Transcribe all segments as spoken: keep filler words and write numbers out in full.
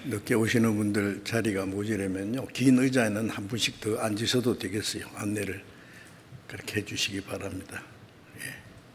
늦게 오시는 분들 자리가 모자라면요, 긴 의자에는 한 분씩 더 앉으셔도 되겠어요. 안내를 그렇게 해주시기 바랍니다. 예.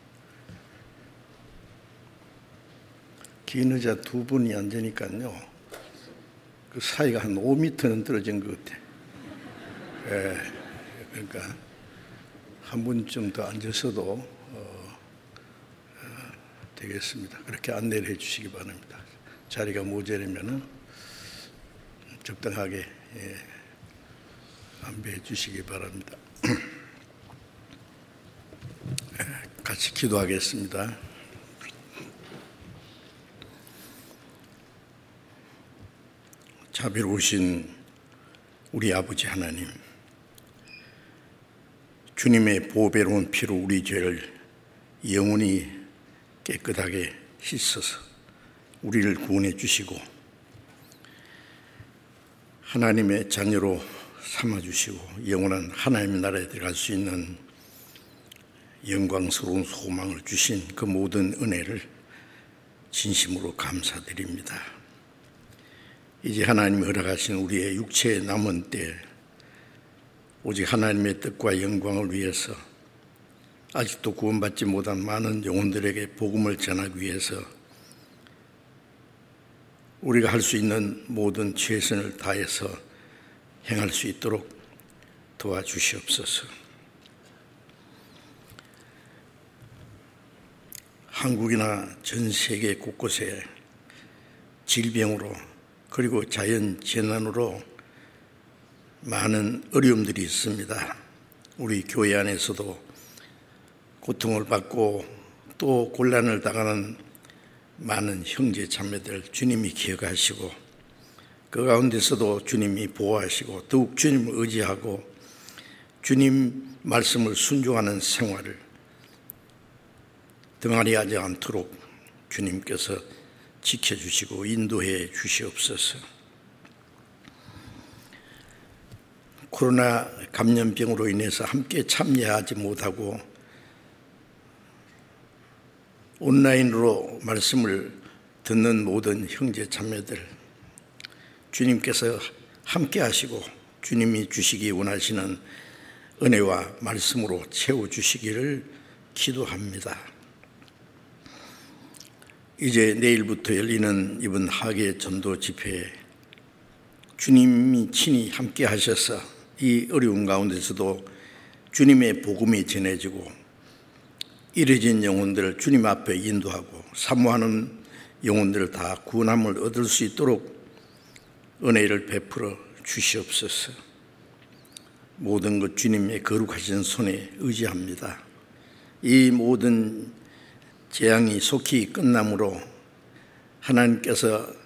긴 의자 두 분이 앉으니까요, 그 사이가 한 오 미터는 떨어진 것 같아요. 예. 그러니까 한 분쯤 더 앉으셔도 어, 어, 되겠습니다. 그렇게 안내를 해주시기 바랍니다. 자리가 모자라면은 적당하게 예, 안배해 주시기 바랍니다. 같이 기도하겠습니다. 자비로우신 우리 아버지 하나님, 주님의 보배로운 피로 우리 죄를 영원히 깨끗하게 씻어서 우리를 구원해 주시고 하나님의 자녀로 삼아주시고 영원한 하나님의 나라에 들어갈 수 있는 영광스러운 소망을 주신 그 모든 은혜를 진심으로 감사드립니다. 이제 하나님이 허락하신 우리의 육체의 남은 때 오직 하나님의 뜻과 영광을 위해서 아직도 구원받지 못한 많은 영혼들에게 복음을 전하기 위해서 우리가 할 수 있는 모든 최선을 다해서 행할 수 있도록 도와주시옵소서. 한국이나 전 세계 곳곳에 질병으로 그리고 자연 재난으로 많은 어려움들이 있습니다. 우리 교회 안에서도 고통을 받고 또 곤란을 당하는 많은 형제 자매들 주님이 기억하시고 그 가운데서도 주님이 보호하시고 더욱 주님을 의지하고 주님 말씀을 순종하는 생활을 등한히하지 않도록 주님께서 지켜주시고 인도해 주시옵소서. 코로나 감염병으로 인해서 함께 참여하지 못하고 온라인으로 말씀을 듣는 모든 형제 자매들 주님께서 함께 하시고 주님이 주시기 원하시는 은혜와 말씀으로 채워주시기를 기도합니다. 이제 내일부터 열리는 이번 하계 전도 집회에 주님이 친히 함께 하셔서 이 어려운 가운데서도 주님의 복음이 전해지고 잃어진 영혼들을 주님 앞에 인도하고 사모하는 영혼들을 다 구원함을 얻을 수 있도록 은혜를 베풀어 주시옵소서. 모든 것 주님의 거룩하신 손에 의지합니다. 이 모든 재앙이 속히 끝남으로 하나님께서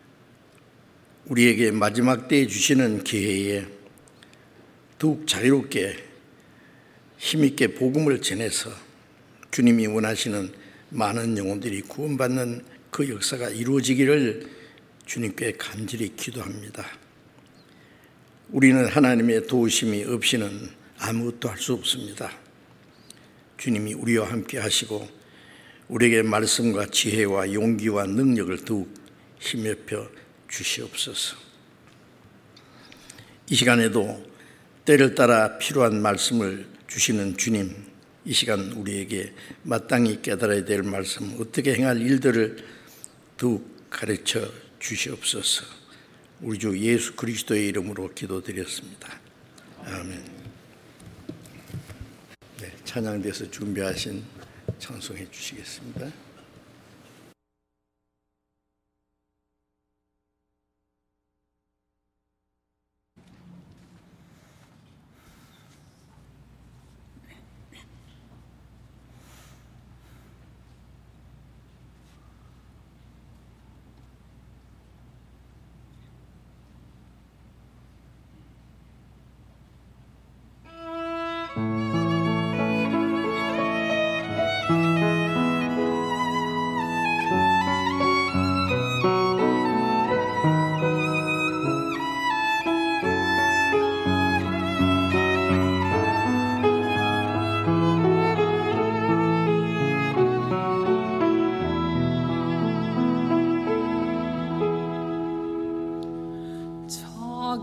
우리에게 마지막 때에 주시는 기회에 더욱 자유롭게 힘있게 복음을 전해서 주님이 원하시는 많은 영혼들이 구원받는 그 역사가 이루어지기를 주님께 간절히 기도합니다. 우리는 하나님의 도우심이 없이는 아무것도 할 수 없습니다. 주님이 우리와 함께 하시고 우리에게 말씀과 지혜와 용기와 능력을 더욱 힘입혀 주시옵소서. 이 시간에도 때를 따라 필요한 말씀을 주시는 주님, 이 시간 우리에게 마땅히 깨달아야 될 말씀, 어떻게 행할 일들을 더욱 가르쳐 주시옵소서. 우리 주 예수 그리스도의 이름으로 기도드렸습니다. 아멘. 네, 찬양대에서 준비하신 찬송해 주시겠습니다.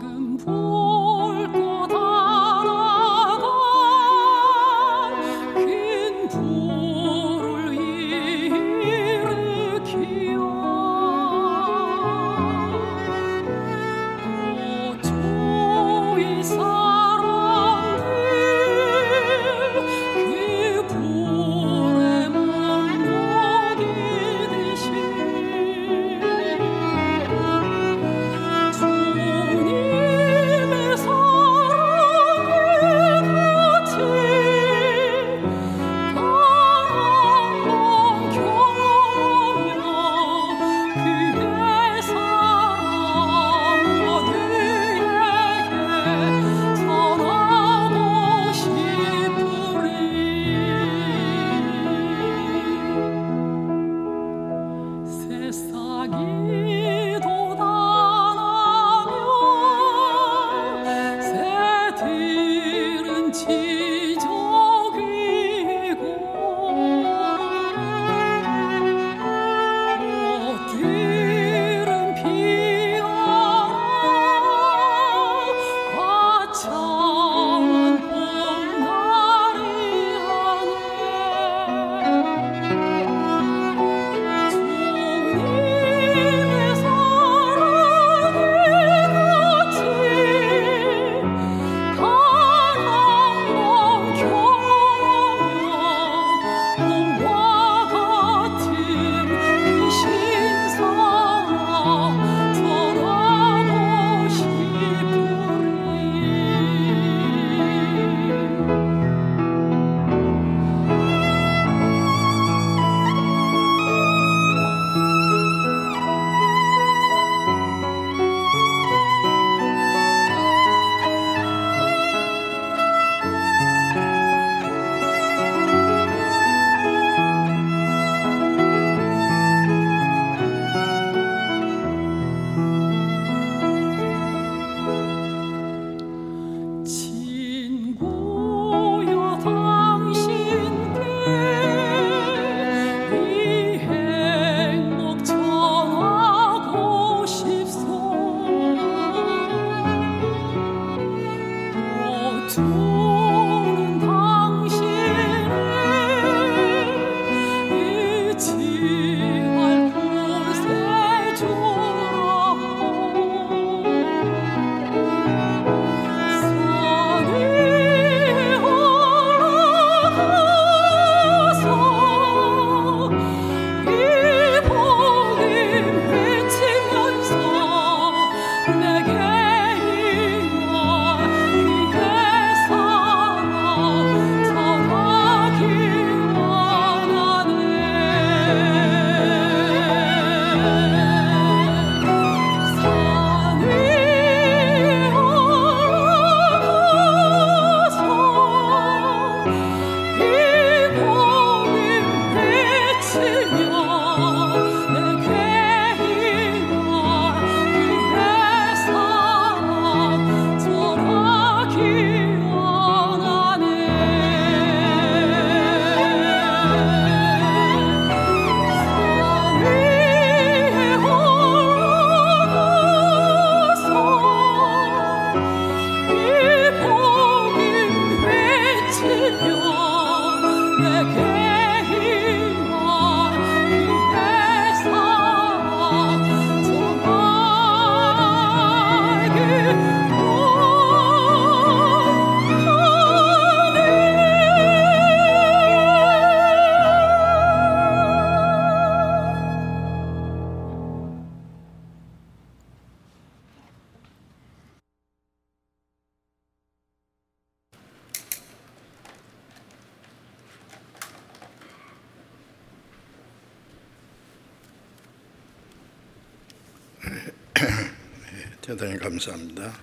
대단히 감사합니다.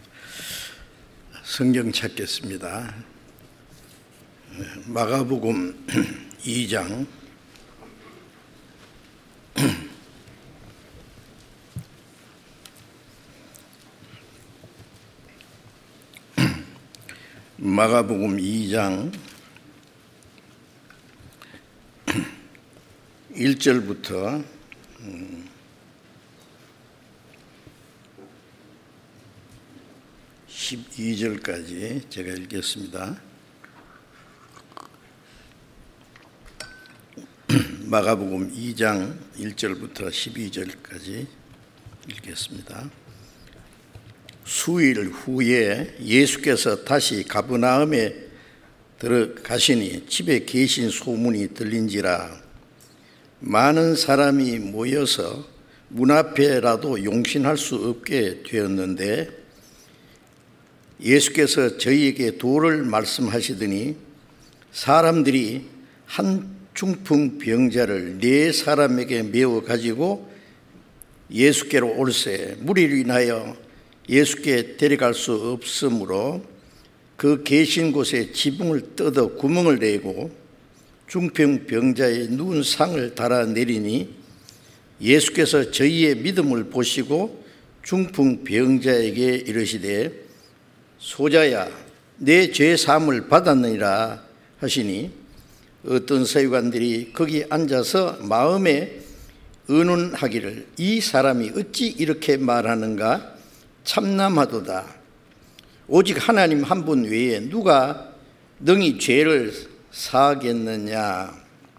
성경 찾겠습니다. 마가복음 이 장 마가복음 이 장 일 절부터 십이 절까지 제가 읽겠습니다. 마가복음 이 장 일 절부터 십이 절까지 읽겠습니다. 수일 후에 예수께서 다시 가버나움에 들어가시니 집에 계신 소문이 들린지라 많은 사람이 모여서 문 앞에라도 용신할 수 없게 되었는데 예수께서 저희에게 도를 말씀하시더니 사람들이 한 중풍 병자를 네 사람에게 메워 가지고 예수께로 올세 무리로 인하여 예수께 데려갈 수 없으므로 그 계신 곳에 지붕을 뜯어 구멍을 내고 중풍 병자의 누운 상을 달아 내리니 예수께서 저희의 믿음을 보시고 중풍 병자에게 이르시되 소자야 내 죄 사함을 받았느니라 하시니 어떤 서기관들이 거기 앉아서 마음에 의논하기를 이 사람이 어찌 이렇게 말하는가 참남하도다. 오직 하나님 한 분 외에 누가 능히 죄를 사하겠느냐.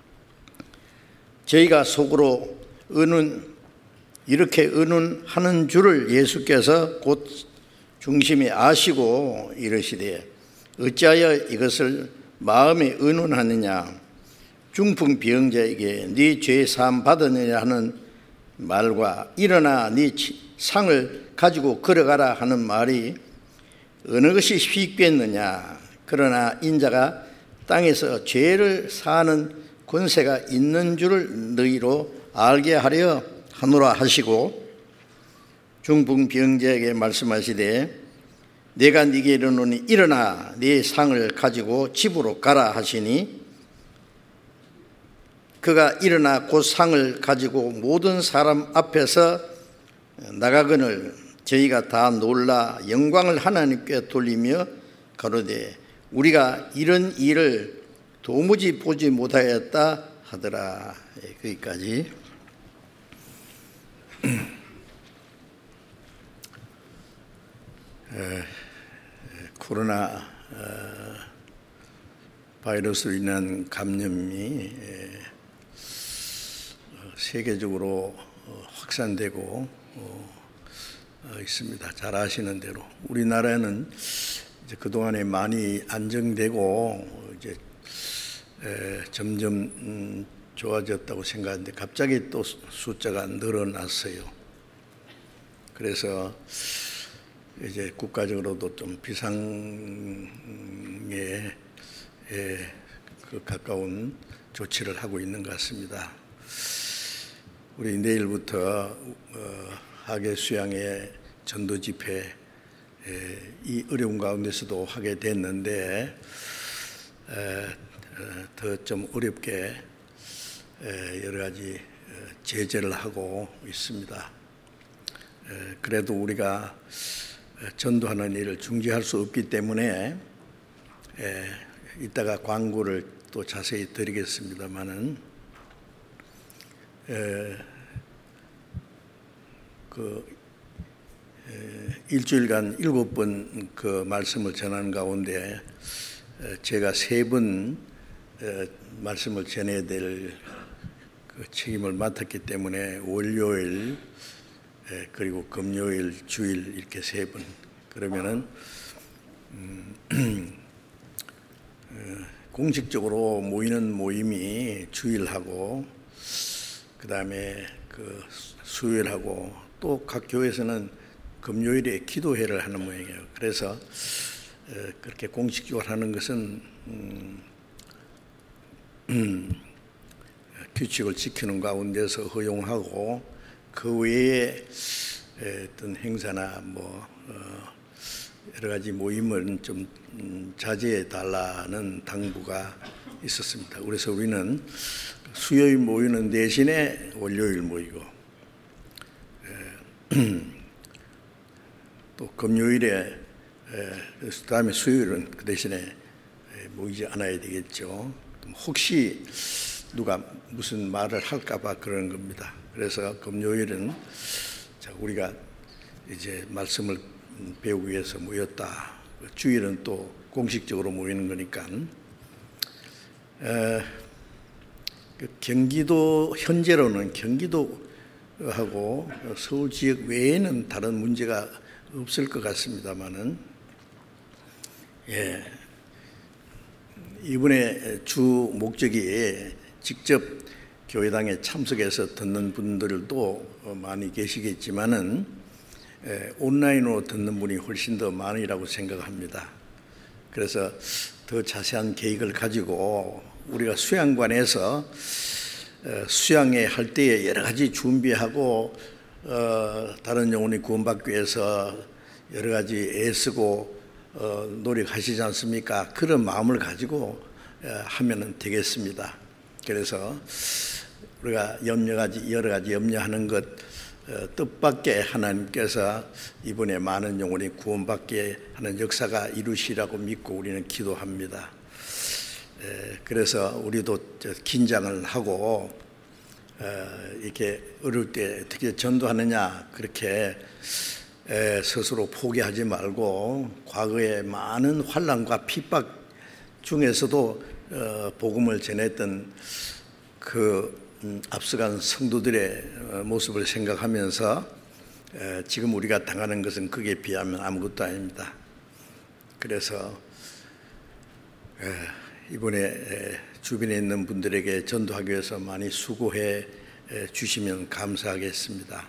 저희가 속으로 의논 이렇게 의논하는 줄을 예수께서 곧 중심에 아시고 이르시되 어찌하여 이것을 마음에 의논하느냐. 중풍 병자에게 네 죄 사함 받았느냐 하는 말과 일어나 네 상을 가지고 걸어가라 하는 말이 어느 것이 쉽겠느냐. 그러나 인자가 땅에서 죄를 사하는 권세가 있는 줄을 너희로 알게 하려 하노라 하시고 중풍 병자에게 말씀하시되 내가 네게 이르노니 일어나 네 상을 가지고 집으로 가라 하시니 그가 일어나 곧 상을 가지고 모든 사람 앞에서 나가거늘 저희가 다 놀라 영광을 하나님께 돌리며 가로되 우리가 이런 일을 도무지 보지 못하였다 하더라. 거기까지. 코로나 바이러스로 인한 감염이 세계적으로 확산되고 있습니다. 잘 아시는 대로 우리나라에는 이제 그동안에 많이 안정되고 이제 점점 좋아졌다고 생각하는데 갑자기 또 숫자가 늘어났어요. 그래서 이제 국가적으로도 좀 비상에 그 가까운 조치를 하고 있는 것 같습니다. 우리 내일부터 하계 수양의 전도 집회 이 어려운 가운데서도 하게 됐는데 더 좀 어렵게 여러 가지 제재를 하고 있습니다. 그래도 우리가 전도하는 일을 중지할 수 없기 때문에 이따가 광고를 또 자세히 드리겠습니다만은 그 일주일간 일곱 번 그 말씀을 전하는 가운데 제가 세 번 말씀을 전해야 될 그 책임을 맡았기 때문에 월요일 그리고 금요일, 주일 이렇게 세 번. 그러면은 음, 공식적으로 모이는 모임이 주일하고 그 다음에 그 수요일하고 또 각 교회에서는 금요일에 기도회를 하는 모양이에요. 그래서 그렇게 공식적으로 하는 것은 음, 음, 규칙을 지키는 가운데서 허용하고 그 외에 어떤 행사나 뭐 여러 가지 모임은 좀 자제해 달라는 당부가 있었습니다. 그래서 우리는 수요일 모이는 대신에 월요일 모이고 또 금요일에 그 다음에 수요일은 그 대신에 모이지 않아야 되겠죠. 혹시 누가 무슨 말을 할까봐 그러는 겁니다. 그래서 금요일은 자 우리가 이제 말씀을 배우기 위해서 모였다. 주일은 또 공식적으로 모이는 거니까. 에, 경기도 현재로는 경기도하고 서울 지역 외에는 다른 문제가 없을 것 같습니다만은, 예, 이번에 주 목적이 직접 교회당에 참석해서 듣는 분들도 많이 계시겠지만은 예, 온라인으로 듣는 분이 훨씬 더 많으리라고 생각합니다. 그래서 더 자세한 계획을 가지고 우리가 수양관에서 수양회 할 때에 여러 가지 준비하고 어, 다른 영혼이 구원받기 위해서 여러 가지 애쓰고 어, 노력하시지 않습니까? 그런 마음을 가지고 어, 하면 되겠습니다. 그래서 우리가 염려가지 여러 가지 염려하는 것 어, 뜻밖의 하나님께서 이번에 많은 영혼이 구원받게 하는 역사가 이루시라고 믿고 우리는 기도합니다. 그래서 우리도 긴장을 하고 이렇게 어릴 때 어떻게 전도하느냐 그렇게 스스로 포기하지 말고 과거에 많은 환난과 핍박 중에서도 복음을 전했던 그 앞서간 성도들의 모습을 생각하면서 지금 우리가 당하는 것은 그에 비하면 아무것도 아닙니다. 그래서 이번에 주변에 있는 분들에게 전도하기 위해서 많이 수고해 주시면 감사하겠습니다.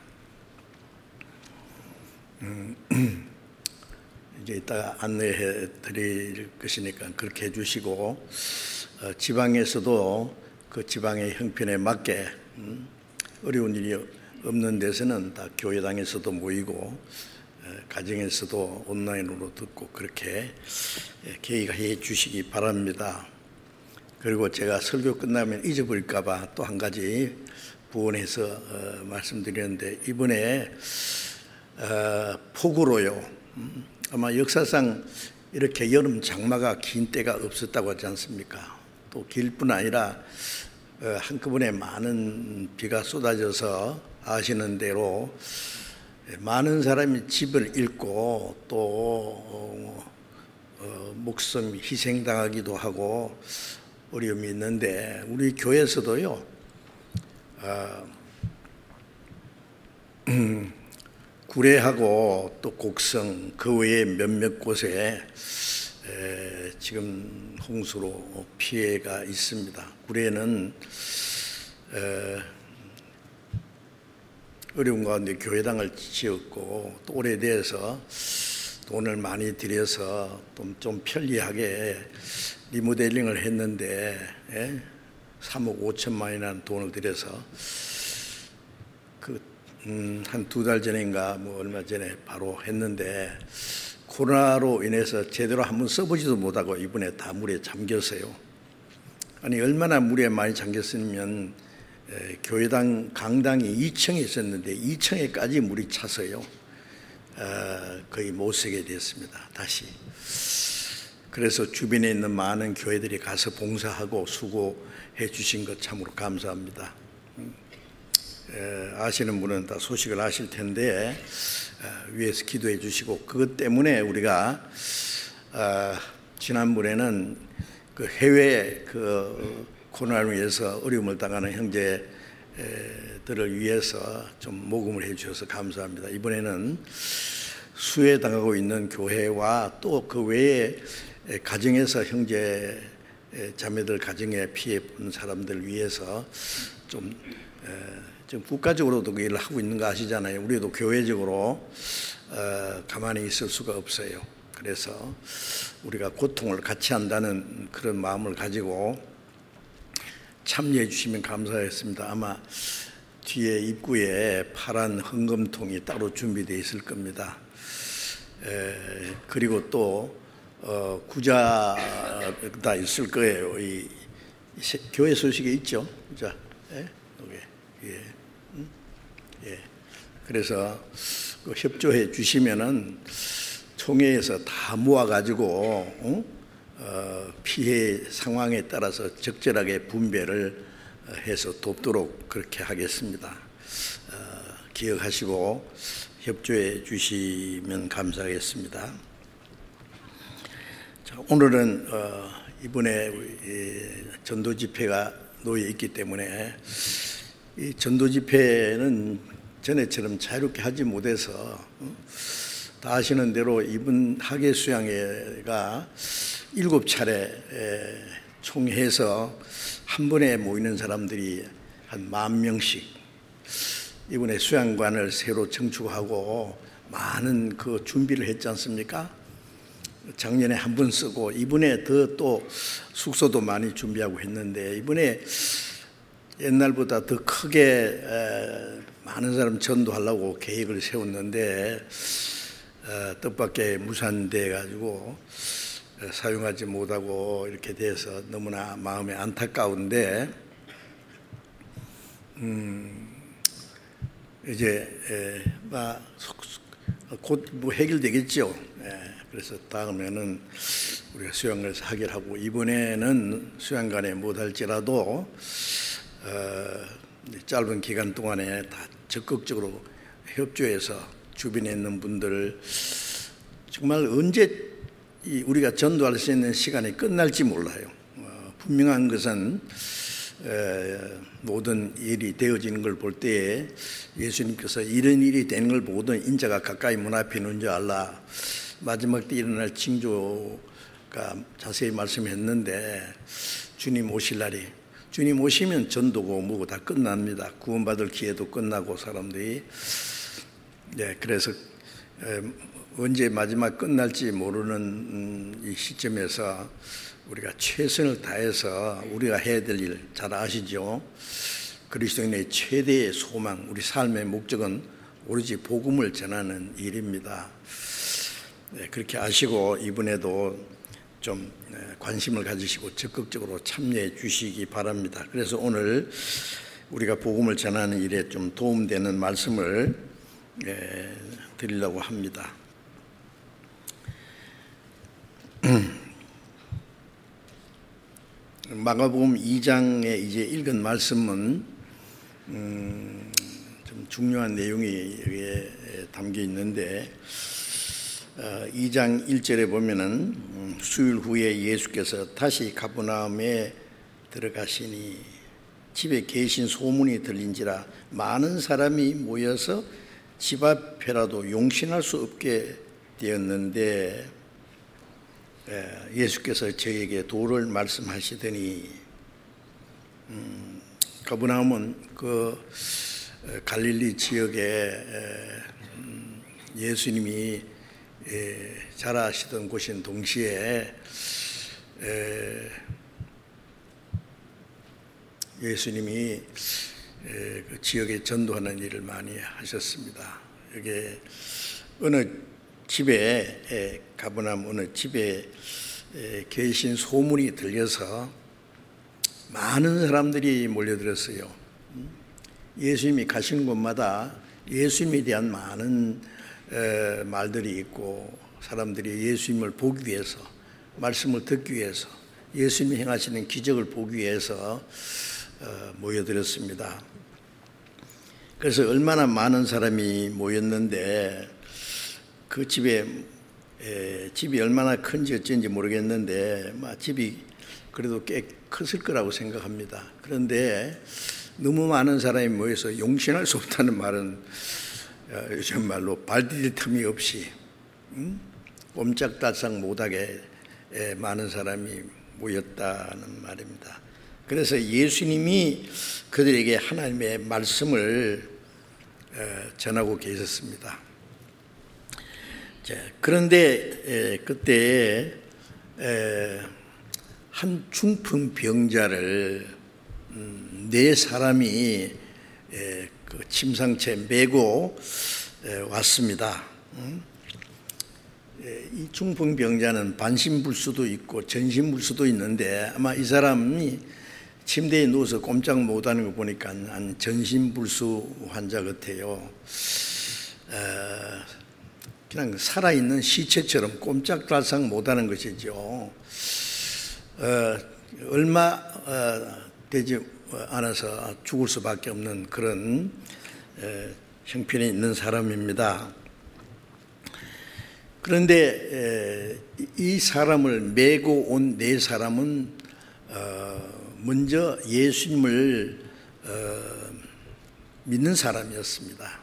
음, 이제 이따가 안내해 드릴 것이니까 그렇게 해주시고 어, 지방에서도 그 지방의 형편에 맞게 음, 어려운 일이 없는 데서는 다 교회당에서도 모이고 가정에서도 온라인으로 듣고 그렇게 계획해 주시기 바랍니다. 그리고 제가 설교 끝나면 잊어버릴까 봐 또 한 가지 부언해서 어, 말씀드렸는데 이번에 어, 폭우로요. 음, 아마 역사상 이렇게 여름 장마가 긴 때가 없었다고 하지 않습니까? 또 길 뿐 아니라 어, 한꺼번에 많은 비가 쏟아져서 아시는 대로 많은 사람이 집을 잃고 또 어, 어, 목숨 희생당하기도 하고 어려움이 있는데 우리 교회에서도요 어, 음, 구례하고 또 곡성 그 외에 몇몇 곳에 에, 지금 홍수로 피해가 있습니다. 구례는 에, 어려운 가운데 교회당을 지었고 또 오래돼서 돈을 많이 들여서 좀, 좀 편리하게 리모델링을 했는데 예? 삼억 오천만이라는 돈을 들여서 그, 음, 한 두 달 전인가 뭐 얼마 전에 바로 했는데 코로나로 인해서 제대로 한번 써보지도 못하고 이번에 다 물에 잠겼어요. 아니 얼마나 물에 많이 잠겼으면 에, 교회당 강당이 이 층에 있었는데 이 층에까지 물이 차서요 어, 거의 못 쓰게 됐습니다. 다시. 그래서 주변에 있는 많은 교회들이 가서 봉사하고 수고해 주신 것 참으로 감사합니다. 에, 아시는 분은 다 소식을 아실 텐데 에, 위에서 기도해 주시고 그것 때문에 우리가 어, 지난번에는 그 해외 그 코로나로 인해서 어려움을 당하는 형제들을 위해서 좀 모금을 해 주셔서 감사합니다. 이번에는 수해 당하고 있는 교회와 또 그 외에 가정에서 형제 자매들 가정에 피해 본 사람들 위해서 좀, 좀 국가적으로도 그 일을 하고 있는 거 아시잖아요. 우리도 교회적으로 가만히 있을 수가 없어요. 그래서 우리가 고통을 같이 한다는 그런 마음을 가지고 참여해 주시면 감사하겠습니다. 아마 뒤에 입구에 파란 헌금통이 따로 준비되어 있을 겁니다. 에, 그리고 또 어, 구자다 있을 거예요. 이, 이 교회 소식에 있죠. 자, 예, 예, 음? 예. 그래서 그 협조해 주시면은 총회에서 다 모아가지고 어? 어, 피해 상황에 따라서 적절하게 분배를 해서 돕도록 그렇게 하겠습니다. 어, 기억하시고 협조해 주시면 감사하겠습니다. 자, 오늘은 어, 이번에 전도 집회가 놓여 있기 때문에 이 전도 집회는 전에처럼 자유롭게 하지 못해서 어, 다 아시는 대로 이번 학예 수양회가 일곱 차례 총해서 한 번에 모이는 사람들이 한 만 명씩 이번에 수양관을 새로 증축하고 많은 그 준비를 했지 않습니까? 작년에 한 번 쓰고 이번에 더 또 숙소도 많이 준비하고 했는데 이번에 옛날보다 더 크게 많은 사람 전도하려고 계획을 세웠는데 뜻밖의 무산돼 가지고 사용하지 못하고 이렇게 돼서 너무나 마음이 안타까운데 음 이제 곧 뭐 해결되겠죠. 그래서 다음에는 우리가 수양을 해결하고 이번에는 수양관에 못할지라도 어, 짧은 기간 동안에 다 적극적으로 협조해서 주변에 있는 분들 정말 언제 이 우리가 전도할 수 있는 시간이 끝날지 몰라요. 어, 분명한 것은 에, 모든 일이 되어지는 걸 볼 때에 예수님께서 이런 일이 되는 걸 보거든 인자가 가까이 문 앞에 있는 줄 알라. 마지막 때 일어날 징조가 자세히 말씀했는데 주님 오실 날이 주님 오시면 전도고 뭐고 다 끝납니다. 구원받을 기회도 끝나고 사람들이 네 그래서 에, 언제 마지막 끝날지 모르는 이 시점에서 우리가 최선을 다해서 우리가 해야 될 일 잘 아시죠? 그리스도인의 최대의 소망, 우리 삶의 목적은 오로지 복음을 전하는 일입니다. 네, 그렇게 아시고 이번에도 좀 관심을 가지시고 적극적으로 참여해 주시기 바랍니다. 그래서 오늘 우리가 복음을 전하는 일에 좀 도움되는 말씀을 드리려고 합니다. 마가복음 이 장에 이제 읽은 말씀은 음, 좀 중요한 내용이 여기에 담겨 있는데 어, 이 장 일 절에 보면은 음, 수일 후에 예수께서 다시 가버나움에 들어가시니 집에 계신 소문이 들린지라 많은 사람이 모여서 집 앞에라도 용신할 수 없게 되었는데 예수께서 저에게 도를 말씀하시더니 음, 가버나움은 그 갈릴리 지역에 음, 예수님이 자라시던 곳인 동시에 예수님이 그 지역에 전도하는 일을 많이 하셨습니다. 여기 어느 집에 가버나움 어느 집에 계신 소문이 들려서 많은 사람들이 몰려들었어요. 예수님이 가시는 곳마다 예수님에 대한 많은 말들이 있고 사람들이 예수님을 보기 위해서 말씀을 듣기 위해서 예수님이 행하시는 기적을 보기 위해서 모여들었습니다. 그래서 얼마나 많은 사람이 모였는데 그 집에 에, 집이 얼마나 큰지 어쩐지 모르겠는데 집이 그래도 꽤 컸을 거라고 생각합니다. 그런데 너무 많은 사람이 모여서 용신할 수 없다는 말은 어, 요즘 말로 발 디딜 틈이 없이 음? 꼼짝달싹 못하게 에, 많은 사람이 모였다는 말입니다. 그래서 예수님이 그들에게 하나님의 말씀을 에, 전하고 계셨습니다. 그런데 에, 그때 에, 한 중풍 병자를 음, 네 사람이 에, 그 침상채 메고 에, 왔습니다. 음? 에, 이 중풍 병자는 반신불수도 있고 전신불수도 있는데 아마 이 사람이 침대에 누워서 꼼짝 못하는 거 보니까 한 전신불수 환자 같아요. 에, 그냥 살아있는 시체처럼 꼼짝달싹 못하는 것이죠. 어, 얼마 어, 되지 않아서 죽을 수밖에 없는 그런 에, 형편에 있는 사람입니다. 그런데 이 사람을 메고 온 네 사람은 먼저 예수님을 믿는 사람이었습니다.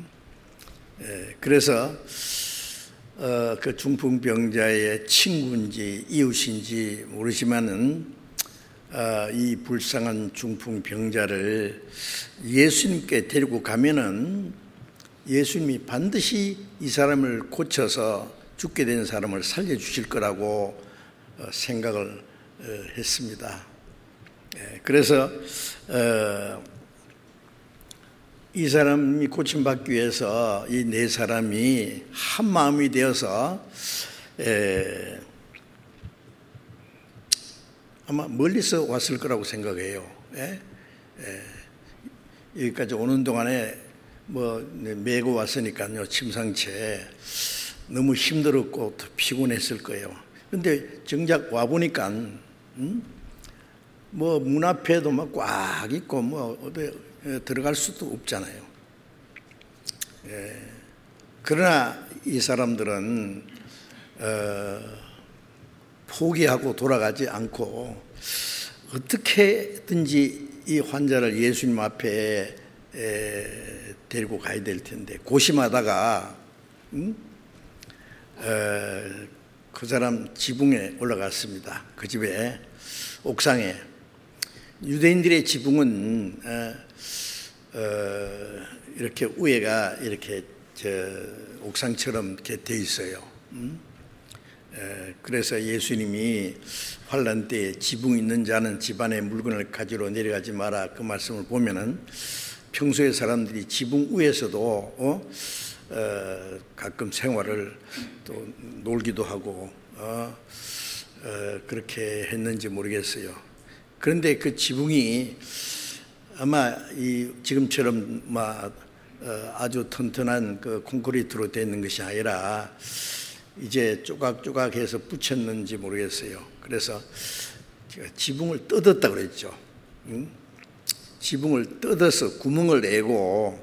그래서 그 중풍병자의 친구인지 이웃인지 모르지만은 이 불쌍한 중풍병자를 예수님께 데리고 가면은 예수님이 반드시 이 사람을 고쳐서 죽게 된 사람을 살려주실 거라고 생각을 했습니다. 그래서 이 사람이 고침받기 위해서 이 네 사람이 한 마음이 되어서 아마 멀리서 왔을 거라고 생각해요. 여기까지 오는 동안에 뭐 메고 왔으니까요, 침상채 너무 힘들었고 피곤했을 거예요. 근데 정작 와 보니까 음? 뭐 문 앞에도 막 꽉 있고 뭐 어디 들어갈 수도 없잖아요. 예. 그러나 이 사람들은 어, 포기하고 돌아가지 않고 어떻게든지 이 환자를 예수님 앞에 에, 데리고 가야 될 텐데 고심하다가 음? 에, 그 사람 지붕에 올라갔습니다. 그 집에 옥상에. 유대인들의 지붕은 어, 어, 이렇게 위에가 이렇게 저 옥상처럼 이렇게 돼 있어요. 음? 에, 그래서 예수님이 환난 때에 지붕 있는 자는 집안의 물건을 가지러 내려가지 마라 그 말씀을 보면은 평소에 사람들이 지붕 위에서도 어? 어, 가끔 생활을 또 놀기도 하고 어? 어, 그렇게 했는지 모르겠어요. 그런데 그 지붕이 아마 이 지금처럼 막 어, 아주 튼튼한 그 콘크리트로 되어 있는 것이 아니라 이제 조각조각해서 붙였는지 모르겠어요. 그래서 제가 지붕을 뜯었다 그랬죠. 응? 지붕을 뜯어서 구멍을 내고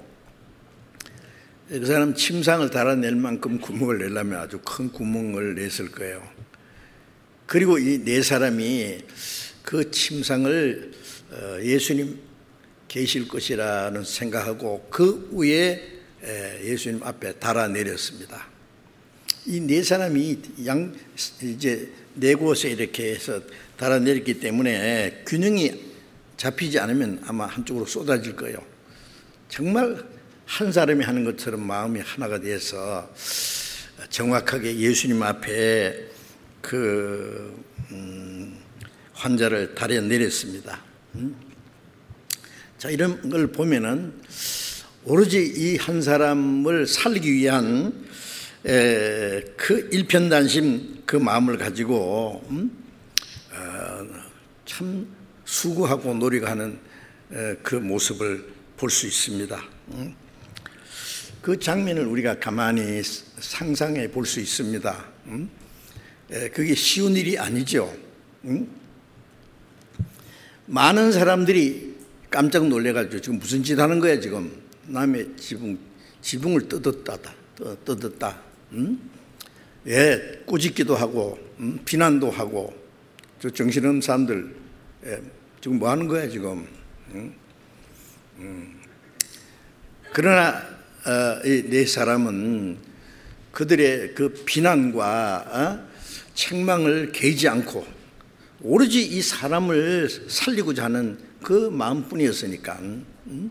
그 사람 침상을 달아낼 만큼 구멍을 내려면 아주 큰 구멍을 냈을 거예요. 그리고 이 네 사람이 그 침상을 예수님 계실 것이라는 생각하고 그 위에 예수님 앞에 달아내렸습니다. 이 네 사람이 양 이제 네 곳에 이렇게 해서 달아내렸기 때문에 균형이 잡히지 않으면 아마 한쪽으로 쏟아질 거예요. 정말 한 사람이 하는 것처럼 마음이 하나가 돼서 정확하게 예수님 앞에 그 음, 환자를 달에 내렸습니다. 음? 자, 이런 걸 보면은 오로지 이 한 사람을 살리기 위한 에, 그 일편단심 그 마음을 가지고 음? 어, 참 수고하고 노력하는 에, 그 모습을 볼 수 있습니다. 음? 그 장면을 우리가 가만히 상상해 볼 수 있습니다. 음? 에, 그게 쉬운 일이 아니죠. 음? 많은 사람들이 깜짝 놀래가지고 지금 무슨 짓 하는 거야 지금. 남의 지붕, 지붕을 뜯었다 뜯었다 음? 예, 꾸짖기도 하고 음? 비난도 하고 저 정신없는 사람들 예, 지금 뭐 하는 거야 지금. 음? 음. 그러나 어, 이 네 사람은 그들의 그 비난과 어? 책망을 개의치 않고 오로지 이 사람을 살리고자 하는 그 마음뿐이었으니까 음?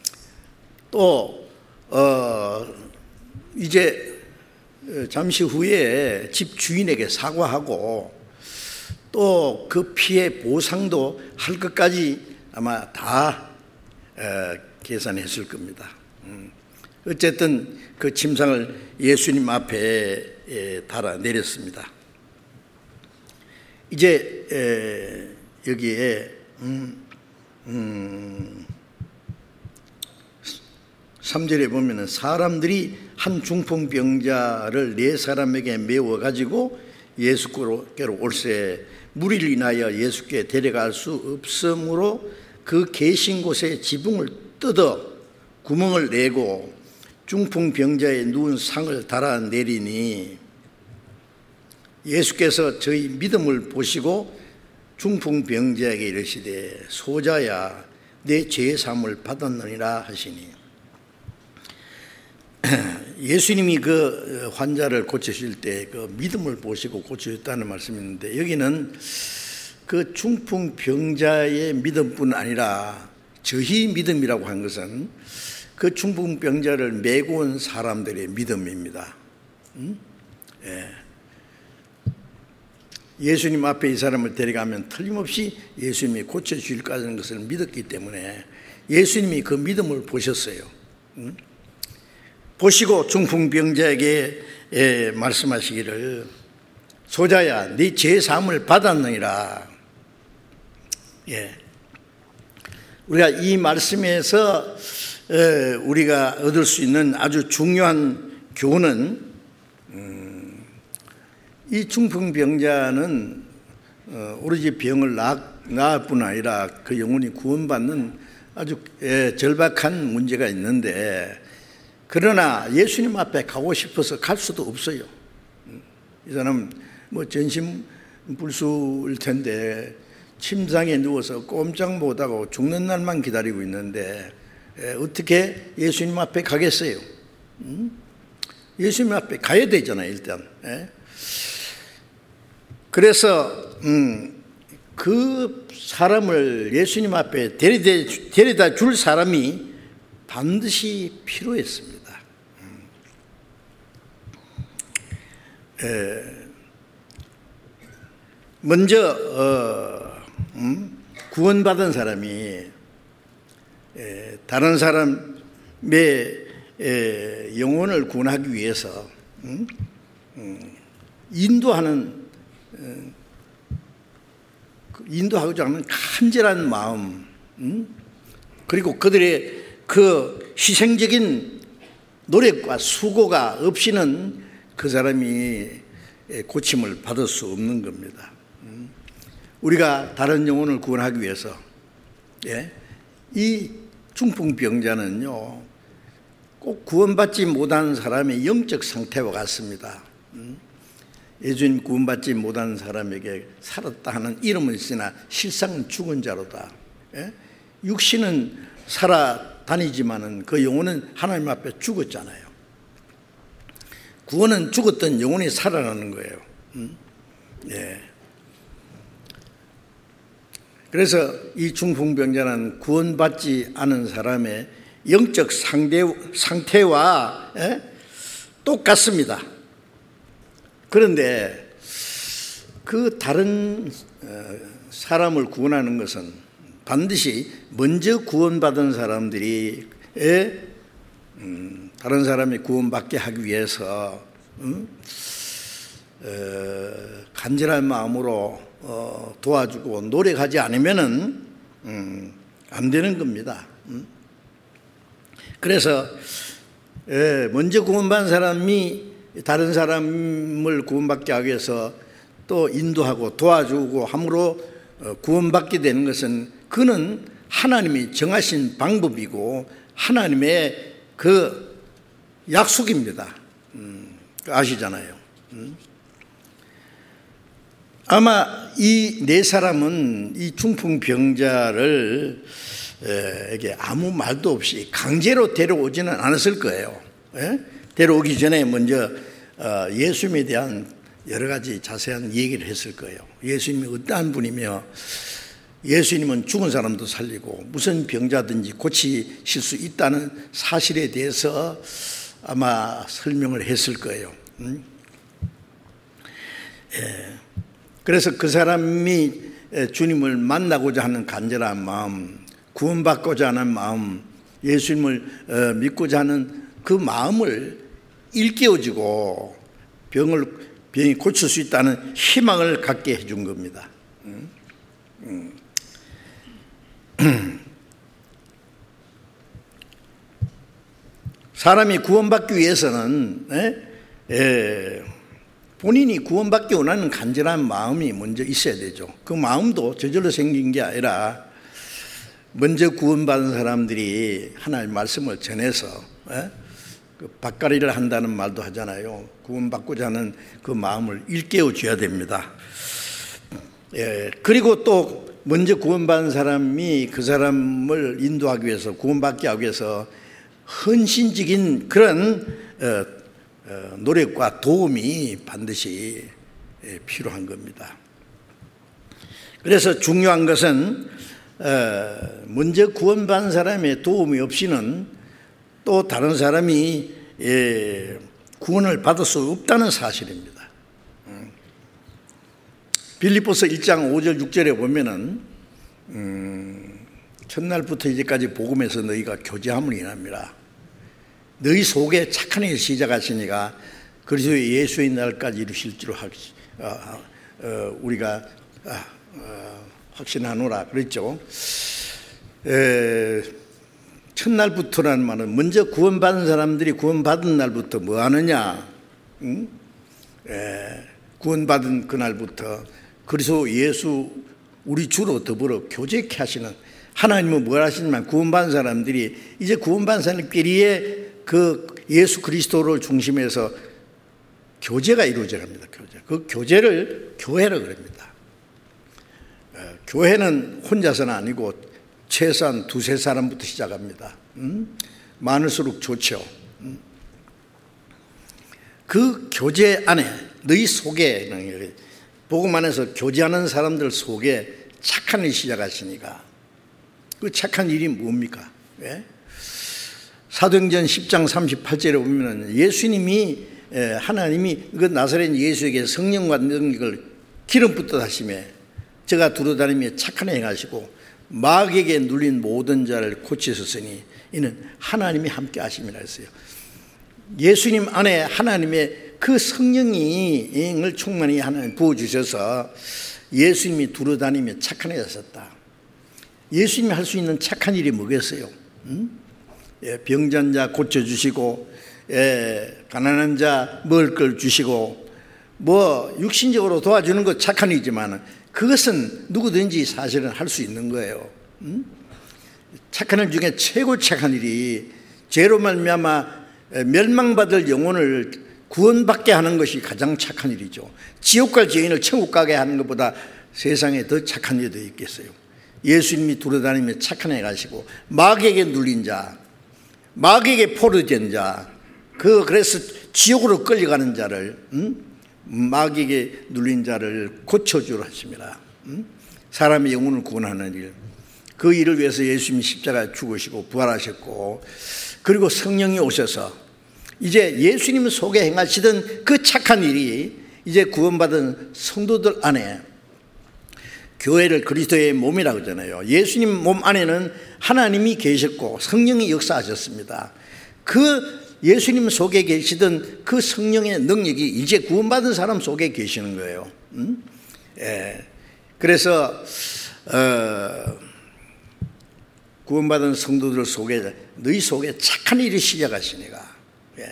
또 어, 이제 잠시 후에 집 주인에게 사과하고 또 그 피해 보상도 할 것까지 아마 다 어, 계산했을 겁니다. 음. 어쨌든 그 침상을 예수님 앞에 에, 달아 내렸습니다. 이제 에, 여기에 음, 음, 삼 절에 보면은 사람들이 한 중풍병자를 네 사람에게 메워 가지고 예수께로 올세 무리를 인하여 예수께 데려갈 수 없으므로 그 계신 곳에 지붕을 뜯어 구멍을 내고 중풍병자의 누운 상을 달아내리니 예수께서 저희 믿음을 보시고 중풍병자에게 이르시되 소자야 내 죄 사함을 받았느니라 하시니, 예수님이 그 환자를 고치실 때 그 믿음을 보시고 고치셨다는 말씀이 있는데, 여기는 그 중풍병자의 믿음뿐 아니라 저희 믿음이라고 한 것은 그 중풍병자를 메고 온 사람들의 믿음입니다. 음? 예. 예수님 앞에 이 사람을 데려가면 틀림없이 예수님이 고쳐주실 거라는 것을 믿었기 때문에 예수님이 그 믿음을 보셨어요. 음? 보시고 중풍병자에게 예, 말씀하시기를 소자야 네 죄 사함을 받았느니라. 예. 우리가 이 말씀에서 에, 우리가 얻을 수 있는 아주 중요한 교훈은, 음, 이 중풍병자는 어, 오로지 병을 나을 뿐 아니라 그 영혼이 구원받는 아주 에, 절박한 문제가 있는데, 그러나 예수님 앞에 가고 싶어서 갈 수도 없어요. 이 사람 뭐 전신불수일 텐데 침상에 누워서 꼼짝 못하고 죽는 날만 기다리고 있는데 어떻게 예수님 앞에 가겠어요? 예수님 앞에 가야 되잖아요, 일단. 그래서 음, 그 사람을 예수님 앞에 데려다, 데려다 줄 사람이 반드시 필요했습니다. 에, 먼저 어, 음, 구원받은 사람이 에, 다른 사람의 에, 영혼을 구원하기 위해서 음, 음, 인도하는 음, 인도하고자 하는 간절한 마음, 음, 그리고 그들의 그 희생적인 노력과 수고가 없이는 그 사람이 고침을 받을 수 없는 겁니다. 우리가 다른 영혼을 구원하기 위해서, 예, 이 중풍병자는요 꼭 구원받지 못한 사람의 영적 상태와 같습니다. 예수님 구원받지 못한 사람에게 살았다 하는 이름은 있으나 실상은 죽은 자로다. 예? 육신은 살아다니지만은 그 영혼은 하나님 앞에 죽었잖아요. 구원은 죽었던 영혼이 살아나는 거예요. 음? 예. 그래서 이 중풍병자는 구원받지 않은 사람의 영적 상대, 상태와 예? 똑같습니다. 그런데 그 다른 사람을 구원하는 것은 반드시 먼저 구원받은 사람들이 예? 음, 다른 사람이 구원받게 하기 위해서 음? 어, 간절한 마음으로 어, 도와주고 노력하지 않으면은 음, 안 되는 겁니다. 음? 그래서 예, 먼저 구원받은 사람이 다른 사람을 구원받게 하기 위해서 또 인도하고 도와주고 함으로 구원받게 되는 것은 그는 하나님이 정하신 방법이고 하나님의 그 약속입니다. 음, 아시잖아요. 음. 아마 이 네 사람은 이 중풍병자를 에게 아무 말도 없이 강제로 데려오지는 않았을 거예요. 예? 데려오기 전에 먼저 예수님에 대한 여러 가지 자세한 얘기를 했을 거예요. 예수님이 어떠한 분이며 예수님은 죽은 사람도 살리고 무슨 병자든지 고치실 수 있다는 사실에 대해서 아마 설명을 했을 거예요. 음? 예. 그래서 그 사람이 주님을 만나고자 하는 간절한 마음, 구원받고자 하는 마음, 예수님을 믿고자 하는 그 마음을 일깨워주고 병을, 병이 고칠 수 있다는 희망을 갖게 해준 겁니다. 음? 음. 사람이 구원받기 위해서는 에? 에, 본인이 구원받기 원하는 간절한 마음이 먼저 있어야 되죠. 그 마음도 저절로 생긴 게 아니라 먼저 구원받은 사람들이 하나님의 말씀을 전해서 에? 그 밭갈이를 한다는 말도 하잖아요. 구원받고자 하는 그 마음을 일깨워 줘야 됩니다. 예, 그리고 또 먼저 구원받은 사람이 그 사람을 인도하기 위해서, 구원받게 하기 위해서 헌신적인 그런 어, 어, 노력과 도움이 반드시 예, 필요한 겁니다. 그래서 중요한 것은 어, 먼저 구원받은 사람의 도움이 없이는 또 다른 사람이 예, 구원을 받을 수 없다는 사실입니다. 빌립보서 일 장 오 절 육 절에 보면은 음, 첫날부터 이제까지 복음에서 너희가 교제함을 인합니다. 너희 속에 착한 일 시작하시니까 그리스도 예수의 날까지 이루실 줄 어, 어, 우리가 아, 어, 확신하노라 그랬죠. 에, 첫날부터라는 말은 먼저 구원받은 사람들이 구원받은 날부터 뭐 하느냐? 응? 에, 구원받은 그날부터 그리스도 예수 우리 주로 더불어 교제케 하시는, 하나님은 뭘 하시냐면 구원받은 사람들이 이제 구원받은 사람끼리의 그 예수 그리스도를 중심해서 교제가 이루어져 갑니다. 교제. 그 교제를 교회라고 그럽니다. 교회는 혼자서는 아니고 최소한 두세 사람부터 시작합니다. 음? 많을수록 좋죠. 음? 그 교제 안에 너희 속에 복음 안에서 교제하는 사람들 속에 착한 일이 시작하시니까 그 착한 일이 뭡니까? 왜? 사도행전 십 장 삼십팔 절에 보면 예수님이 하나님이 그 나사렛 예수에게 성령과 능력을 기름 붓듯 하시매 제가 두루다니며 착한 행하시고 마귀에게 눌린 모든 자를 고치셨으니 이는 하나님이 함께 하심이라 했어요. 예수님 안에 하나님의 그 성령을 충만히 하나님 부어주셔서 예수님이 두루다니며 착한 애 하셨다. 예수님이 할 수 있는 착한 일이 뭐겠어요? 음? 예, 병자는 자 고쳐주시고, 예, 가난한 자 먹을 걸 주시고, 뭐 육신적으로 도와주는 것 착한 일이지만 그것은 누구든지 사실은 할 수 있는 거예요. 음? 착한 일 중에 최고 착한 일이 죄로 말미암아 멸망받을 영혼을 구원받게 하는 것이 가장 착한 일이죠. 지옥 갈 죄인을 천국 가게 하는 것보다 세상에 더 착한 일이 더 있겠어요. 예수님이 돌아다니며 착한 애 가시고 마귀에게 눌린 자, 마귀에게 포로된 자, 그 그래서 지옥으로 끌려가는 자를 음? 마귀에게 눌린 자를 고쳐주려 하십니다. 음? 사람의 영혼을 구원하는 일, 그 일을 위해서 예수님이 십자가에 죽으시고 부활하셨고, 그리고 성령이 오셔서 이제 예수님 속에 행하시던 그 착한 일이 이제 구원받은 성도들 안에, 교회를 그리스도의 몸이라고 하잖아요. 예수님 몸 안에는 하나님이 계셨고 성령이 역사하셨습니다. 그 예수님 속에 계시던 그 성령의 능력이 이제 구원받은 사람 속에 계시는 거예요. 음? 예. 그래서 어, 구원받은 성도들 속에, 너희 속에 착한 일이 시작하시니까, 예.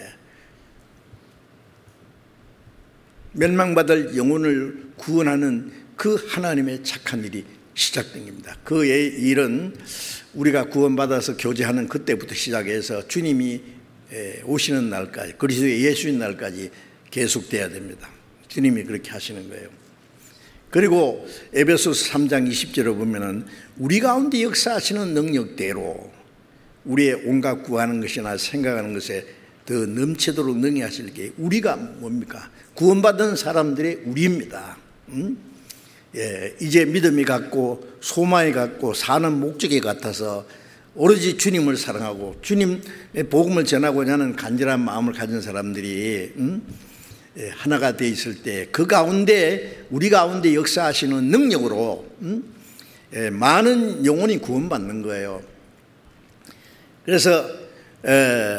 멸망받을 영혼을 구원하는 그 하나님의 착한 일이 시작된 겁니다. 그 일은 우리가 구원받아서 교제하는 그때부터 시작해서 주님이 오시는 날까지, 그리스도의 예수인 날까지 계속돼야 됩니다. 주님이 그렇게 하시는 거예요. 그리고 에베소서 삼 장 이십 절에 보면은 우리 가운데 역사하시는 능력대로 우리의 온갖 구하는 것이나 생각하는 것에 더 넘치도록 능히하실 게 우리가 뭡니까? 구원받은 사람들의 우리입니다. 음? 예, 이제 믿음이 같고 소망이 같고 사는 목적이 같아서 오로지 주님을 사랑하고 주님의 복음을 전하고자 하는 간절한 마음을 가진 사람들이 음? 예, 하나가 되어 있을 때 그 가운데 우리 가운데 역사하시는 능력으로 음? 예, 많은 영혼이 구원받는 거예요. 그래서 에,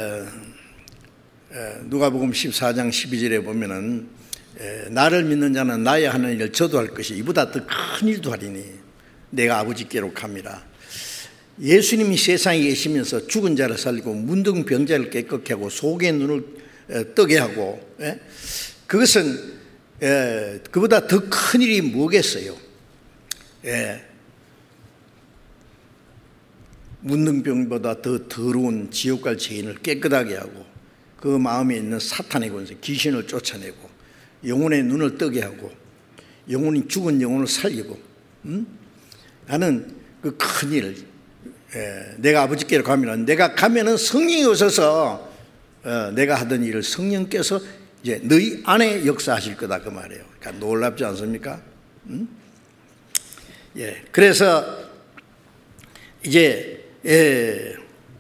에, 누가복음 십사 장 십이 절에 보면은 에, 나를 믿는 자는 나의 하는 일을 저도 할 것이 이보다 더 큰 일도 하리니 내가 아버지께로 갑니다. 예수님이 세상에 계시면서 죽은 자를 살리고 문둥 병자를 깨끗게 하고 속의 눈을 뜨게 하고, 예? 그것은 예, 그보다 더 큰 일이 뭐겠어요? 예. 문둥병보다 더 더러운 지옥 갈 죄인을 깨끗하게 하고 그 마음에 있는 사탄의 권세, 귀신을 쫓아내고 영혼의 눈을 뜨게 하고 영혼이 죽은 영혼을 살리고, 음? 하는 그 큰 일을, 예, 내가 아버지께로 가면은, 내가 가면은 성령이 오셔서 어, 내가 하던 일을 성령께서 이제 너희 안에 역사하실 거다, 그 말이에요. 그러니까 놀랍지 않습니까? 음? 예, 그래서 이제 예,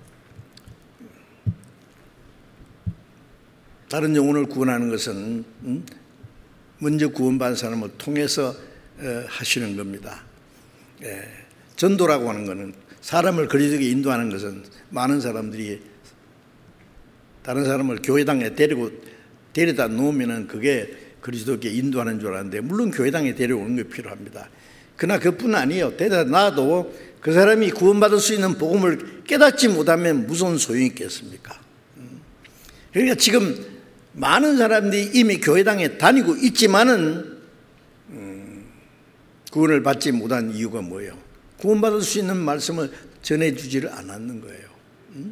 다른 영혼을 구원하는 것은 음? 먼저 구원받은 사람을 통해서 어, 하시는 겁니다. 예, 전도라고 하는 것은, 사람을 그리스도에게 인도하는 것은, 많은 사람들이 다른 사람을 교회당에 데리고 데려다 놓으면은 그게 그리스도께 인도하는 줄 아는데, 물론 교회당에 데려오는 게 필요합니다. 그러나 그뿐 아니에요. 데려다 놔도 그 사람이 구원받을 수 있는 복음을 깨닫지 못하면 무슨 소용이 있겠습니까? 그러니까 지금 많은 사람들이 이미 교회당에 다니고 있지만은 음, 구원을 받지 못한 이유가 뭐예요? 구원받을 수 있는 말씀을 전해주지를 않았는 거예요. 음?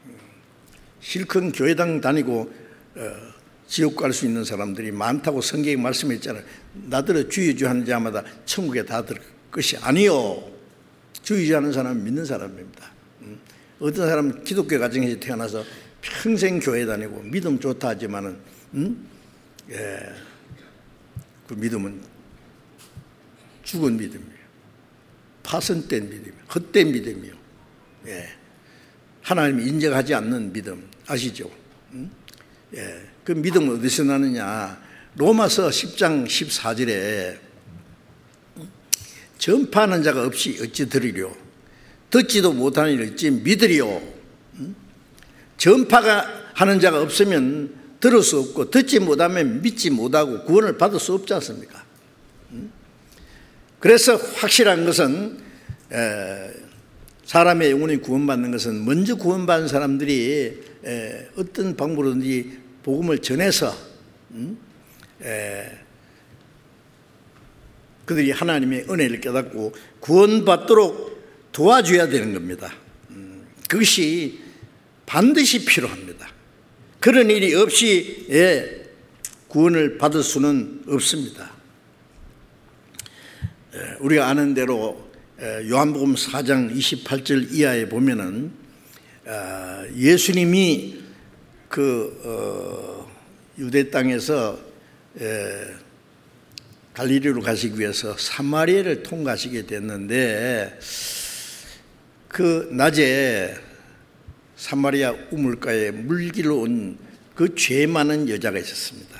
실컷 교회당 다니고 어, 지옥 갈 수 있는 사람들이 많다고 성경에 말씀했잖아요. 나더러 주의주 하는 자마다 천국에 다 들어갈 것이 아니요. 주의주 하는 사람은 믿는 사람입니다. 음? 어떤 사람은 기독교 가정에서 태어나서 평생 교회 다니고 믿음 좋다 하지만은, 음? 예, 그 믿음은 죽은 믿음이에요. 파손된 믿음이에요. 헛된 믿음이에요. 예, 하나님이 인정하지 않는 믿음 아시죠? 음? 예, 그 믿음은 어디서 나느냐? 로마서 십 장 십사 절에 전파하는 자가 없이 어찌 들으리요? 듣지도 못하는 일을 어찌 믿으리요? 음? 전파가 하는 자가 없으면 들을 수 없고, 듣지 못하면 믿지 못하고 구원을 받을 수 없지 않습니까? 음? 그래서 확실한 것은, 에, 사람의 영혼이 구원받는 것은 먼저 구원받은 사람들이 에, 어떤 방법으로든지 복음을 전해서 음? 에, 그들이 하나님의 은혜를 깨닫고 구원받도록 도와줘야 되는 겁니다. 음, 그것이 반드시 필요합니다. 그런 일이 없이 예, 구원을 받을 수는 없습니다. 예, 우리가 아는 대로 예, 요한복음 사 장 이십팔 절 이하에 보면은 어, 예수님이 그 어, 유대 땅에서 예, 갈릴리로 가시기 위해서 사마리아를 통과하시게 됐는데, 그 낮에 사마리아 우물가에 물길로 온 그 죄 많은 여자가 있었습니다.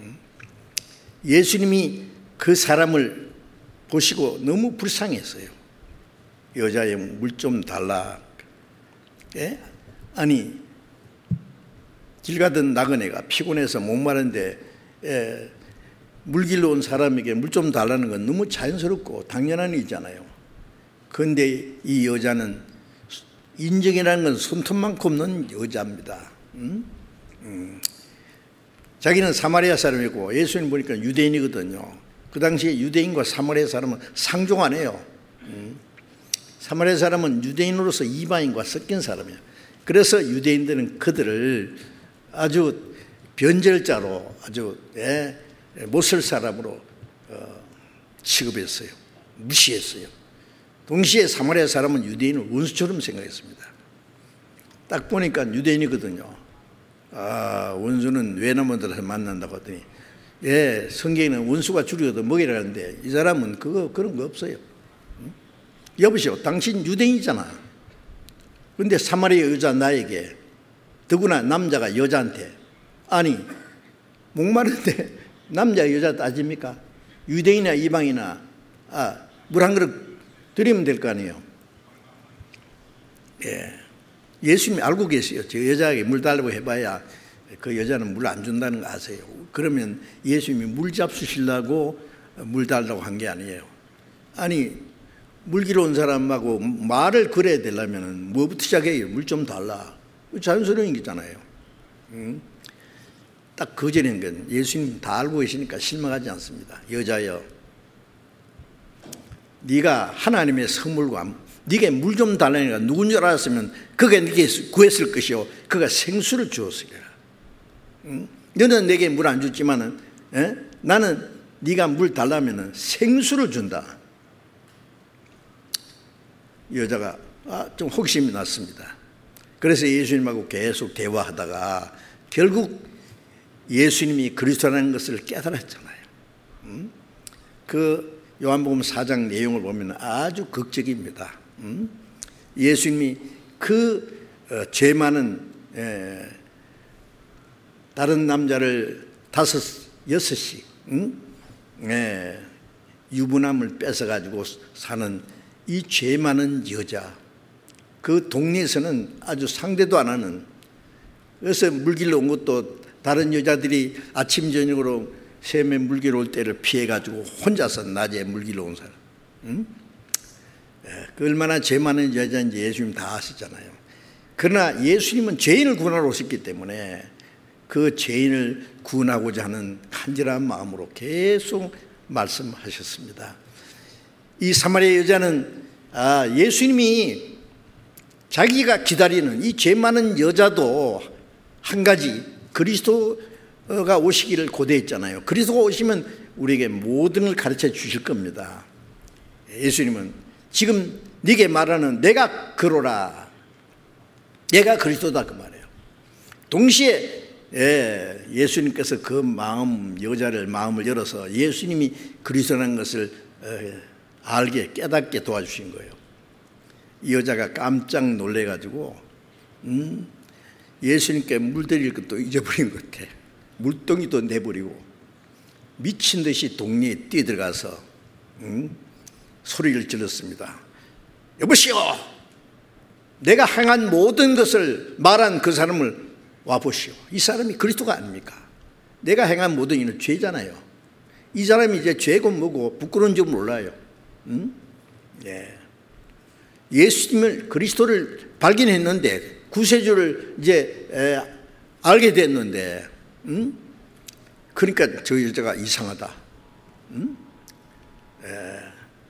예수님이 그 사람을 보시고 너무 불쌍했어요. 여자의 물 좀 달라. 예? 아니, 길 가던 나그네가 피곤해서 목마른데 예, 물길로 온 사람에게 물 좀 달라는 건 너무 자연스럽고 당연한 일이잖아요. 그런데 이 여자는 인정이라는 건 손톱만큼 없는 여자입니다. 음? 음. 자기는 사마리아 사람이고 예수님 보니까 유대인이거든요. 그 당시에 유대인과 사마리아 사람은 상종 안 해요. 음. 사마리아 사람은 유대인으로서 이방인과 섞인 사람이에요. 그래서 유대인들은 그들을 아주 변절자로, 아주 예, 못쓸 사람으로 어, 취급했어요. 무시했어요. 동시에 사마리아 사람은 유대인을 원수처럼 생각했습니다. 딱 보니까 유대인이거든요. 아, 원수는 외나무들한테 만난다고 하더니, 예, 성경에는 원수가 줄이어도 먹이라는데 이 사람은 그거 그런 거 없어요. 응? 여보시오, 당신 유대인이잖아. 그런데 사마리아 여자 나에게, 더구나 남자가 여자한테, 아니 목마른데 남자 여자 따집니까? 유대인이나 이방이나 아, 물 한 그릇 드리면 될 거 아니에요. 예, 예수님이 알고 계세요. 저 여자에게 물 달라고 해봐야 그 여자는 물 안 준다는 거 아세요. 그러면 예수님이 물 잡수시려고 물 달라고 한 게 아니에요. 아니, 물 길어 온 사람하고 말을 걸어야 되려면 뭐부터 시작해요? 물 좀 달라. 자연스러운 거잖아요. 응? 딱 그 전인 건 예수님 다 알고 계시니까 실망하지 않습니다. 여자여, 네가 하나님의 선물과 네게 물 좀 달라니까 누군 줄 알았으면 그가 네게 구했을 것이요 그가 생수를 주었으리라. 응? 너는 내게 물 안 줬지만은 에? 나는 네가 물 달라면은 생수를 준다. 여자가 아, 좀 호기심이 났습니다. 그래서 예수님하고 계속 대화하다가 결국 예수님이 그리스도라는 것을 깨달았잖아요. 음? 그 요한복음 사 장 내용을 보면 아주 극적입니다. 음? 예수님이 그 어, 죄 많은 에, 다른 남자를 다섯, 여섯씩 음? 에, 유부남을 뺏어가지고 사는 이 죄 많은 여자, 그 동네에서는 아주 상대도 안 하는, 그래서 물길로 온 것도 다른 여자들이 아침 저녁으로 샘에 물길로 올 때를 피해가지고 혼자서 낮에 물길로 온 사람. 응? 그 얼마나 죄 많은 여자인지 예수님 다 아시잖아요. 그러나 예수님은 죄인을 구원하러 오셨기 때문에 그 죄인을 구원하고자 하는 간절한 마음으로 계속 말씀하셨습니다. 이 사마리아 여자는 아, 예수님이 자기가 기다리는 이 죄 많은 여자도 한 가지 그리스도가 오시기를 고대했잖아요. 그리스도가 오시면 우리에게 모든 걸 가르쳐 주실 겁니다. 예수님은 지금 네게 말하는 내가 그로라, 내가 그리스도다 그 말이에요. 동시에 예, 예수님께서 그 마음, 여자를 마음을 열어서 예수님이 그리스도라는 것을 에, 알게 깨닫게 도와주신 거예요. 이 여자가 깜짝 놀래가지고 음, 예수님께 물드릴 것도 잊어버린 것 같아. 물동이도 내버리고 미친 듯이 동네에 뛰어들어가서 음, 소리를 질렀습니다. 여보시오, 내가 행한 모든 것을 말한 그 사람을 와보시오. 이 사람이 그리스도가 아닙니까? 내가 행한 모든 일은 죄잖아요. 이 사람이 이제 죄고 뭐고 부끄러운 줄 몰라요. 음? 예. 예수님을 그리스도를 발견했는데 구세주를 이제 에, 알게 됐는데 음? 그러니까 저 여자가 이상하다. 음? 에,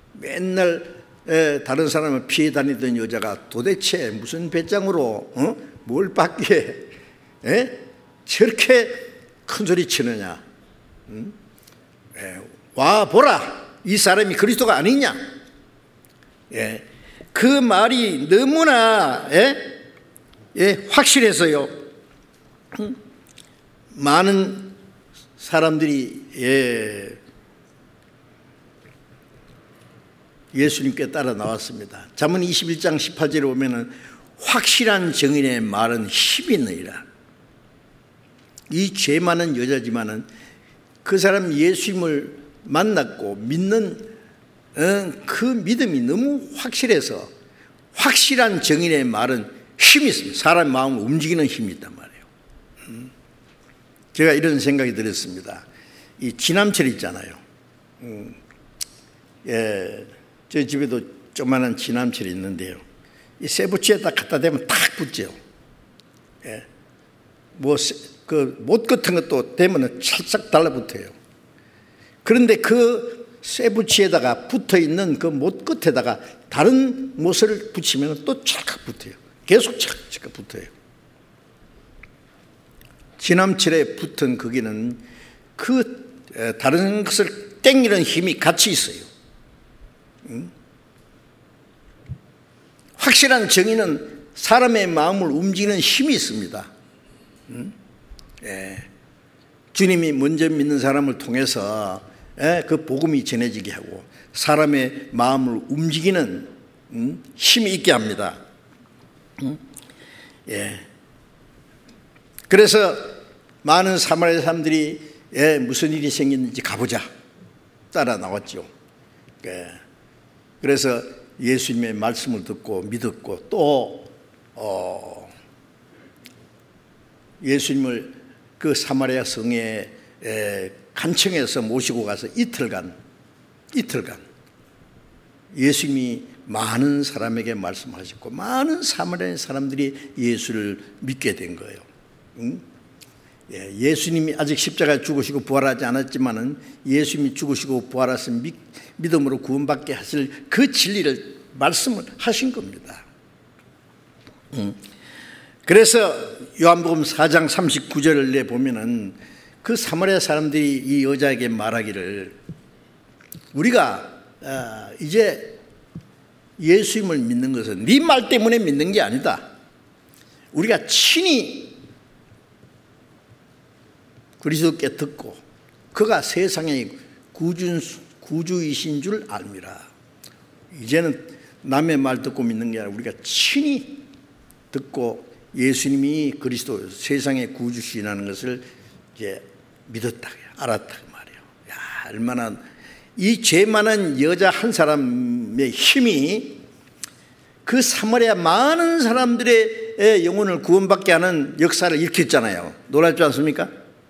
맨날 에, 다른 사람을 피해 다니던 여자가 도대체 무슨 배짱으로 어? 뭘 받기에 에? 저렇게 큰 소리 치느냐. 음? 에, 와 보라, 이 사람이 그리스도가 아니냐. 예. 그 말이 너무나 예? 예, 확실해서요. 음? 많은 사람들이 예, 예수님께 따라 나왔습니다. 잠언 이십일 장 십팔 절에 보면은 확실한 증인의 말은 힘이 있느니라. 이 죄 많은 여자지만은 그 사람 예수님을 만났고 믿는 그 믿음이 너무 확실해서 확실한 증인의 말은 힘이 있습니다. 사람 마음을 움직이는 힘이 있단 말이에요. 제가 이런 생각이 들었습니다. 이 지남철 있잖아요. 음, 예, 저희 집에도 조그마한 지남철이 있는데요. 이 쇠붙이에다 갖다 대면 탁 붙죠. 예, 뭐 그 못 같은 것도 대면 찰싹 달라붙어요. 그런데 그 쇠붙이에다가 붙어있는 그 못 끝에다가 다른 못을 붙이면 또 찰칵 붙어요. 계속 찰칵 붙어요. 지남철에 붙은 거기는 그 다른 것을 땡기는 힘이 같이 있어요. 응? 확실한 정의는 사람의 마음을 움직이는 힘이 있습니다. 응? 예. 주님이 먼저 믿는 사람을 통해서 예, 그 복음이 전해지게 하고 사람의 마음을 움직이는 음, 힘이 있게 합니다. 음? 예. 그래서 많은 사마리아 사람들이 예, 무슨 일이 생겼는지 가보자 따라 나왔죠. 예. 그래서 예수님의 말씀을 듣고 믿었고 또 어, 예수님을 그 사마리아 성에 에, 간청해서 모시고 가서 이틀간 이틀간 예수님이 많은 사람에게 말씀하셨고 많은 사마리아 사람들이 예수를 믿게 된 거예요. 응? 예, 예수님이 아직 십자가에 죽으시고 부활하지 않았지만은 예수님이 죽으시고 부활하신 믿, 믿음으로 구원받게 하실 그 진리를 말씀을 하신 겁니다. 응? 그래서 요한복음 사 장 삼십구 절에 보면은 그 사마리아 사람들이 이 여자에게 말하기를 우리가 이제 예수님을 믿는 것은 네 말 때문에 믿는 게 아니다. 우리가 친히 그리스도께 듣고 그가 세상의 구주, 구주이신 줄 알미라. 이제는 남의 말 듣고 믿는 게 아니라 우리가 친히 듣고 예수님이 그리스도 세상의 구주시라는 것을 이제 믿었다, 알았다 말이에요. 야, 얼마나 이 죄 많은 여자 한 사람의 힘이 그 사마리아 많은 사람들의 영혼을 구원받게 하는 역사를 일으켰잖아요. 놀랍지 않습니까?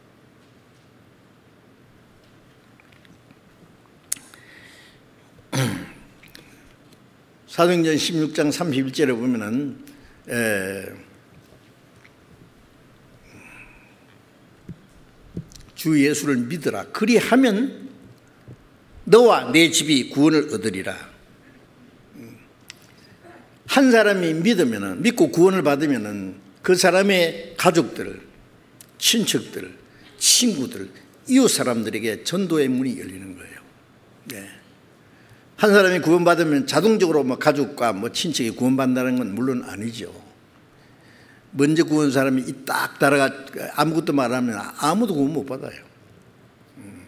사도행전 십육 장 삼십일 절에 보면은 에, 주 예수를 믿으라. 그리하면 너와 내 집이 구원을 얻으리라. 한 사람이 믿으면은, 믿고 구원을 받으면은 그 사람의 가족들, 친척들, 친구들, 이웃 사람들에게 전도의 문이 열리는 거예요. 네. 한 사람이 구원받으면 자동적으로 뭐 가족과 뭐 친척이 구원받는다는 건 물론 아니죠. 먼저 구원 사람이 딱 따라가 아무것도 말하면 아무도 구원 못 받아요. 음.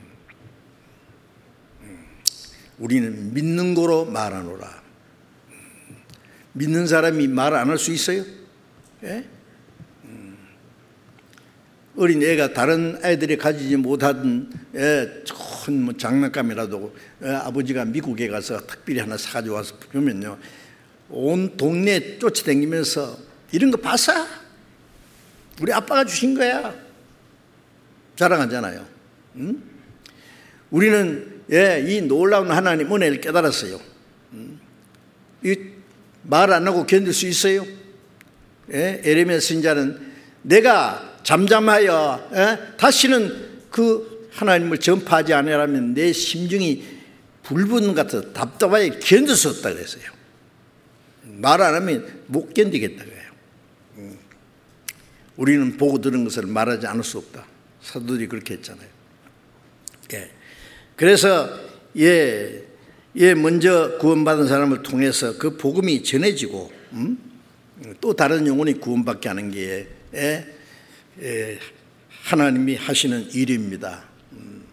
음. 우리는 믿는 거로 말하노라. 음. 믿는 사람이 말 안 할 수 있어요? 예? 음. 어린 애가 다른 애들이 가지지 못하던 예, 좋은 뭐 장난감이라도 예, 아버지가 미국에 가서 특별히 하나 사가지고 와서 보면요, 온 동네 쫓아다니면서 이런 거 봤어? 우리 아빠가 주신 거야. 자랑하잖아요. 응? 우리는 예, 이 놀라운 하나님 은혜를 깨달았어요. 응? 이 말 안 하고 견딜 수 있어요? 예? 에레미야 선지자는 내가 잠잠하여 예? 다시는 그 하나님을 전파하지 않으라면 내 심중이 불붙는 것 같아 답답하게 견딜 수 없다 그랬어요. 말 안 하면 못 견디겠다 그래요. 음. 우리는 보고 들은 것을 말하지 않을 수 없다. 사도들이 그렇게 했잖아요. 예. 그래서 예, 예 먼저 구원받은 사람을 통해서 그 복음이 전해지고 음? 또 다른 영혼이 구원받게 하는 게 예, 예, 하나님이 하시는 일입니다. 음.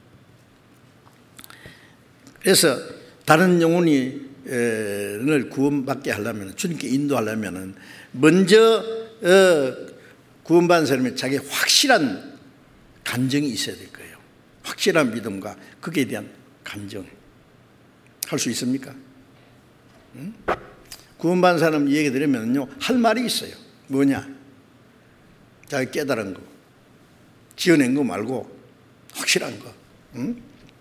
그래서 다른 영혼이 를 구원받게 하려면, 주님께 인도하려면 먼저 구원받은 사람이 자기 확실한 간정이 있어야 될 거예요. 확실한 믿음과 거기에 대한 간정. 할 수 있습니까? 응? 구원받은 사람 얘기 들으면요, 할 말이 있어요. 뭐냐? 자기 깨달은 거, 지어낸 거 말고 확실한 거. 응?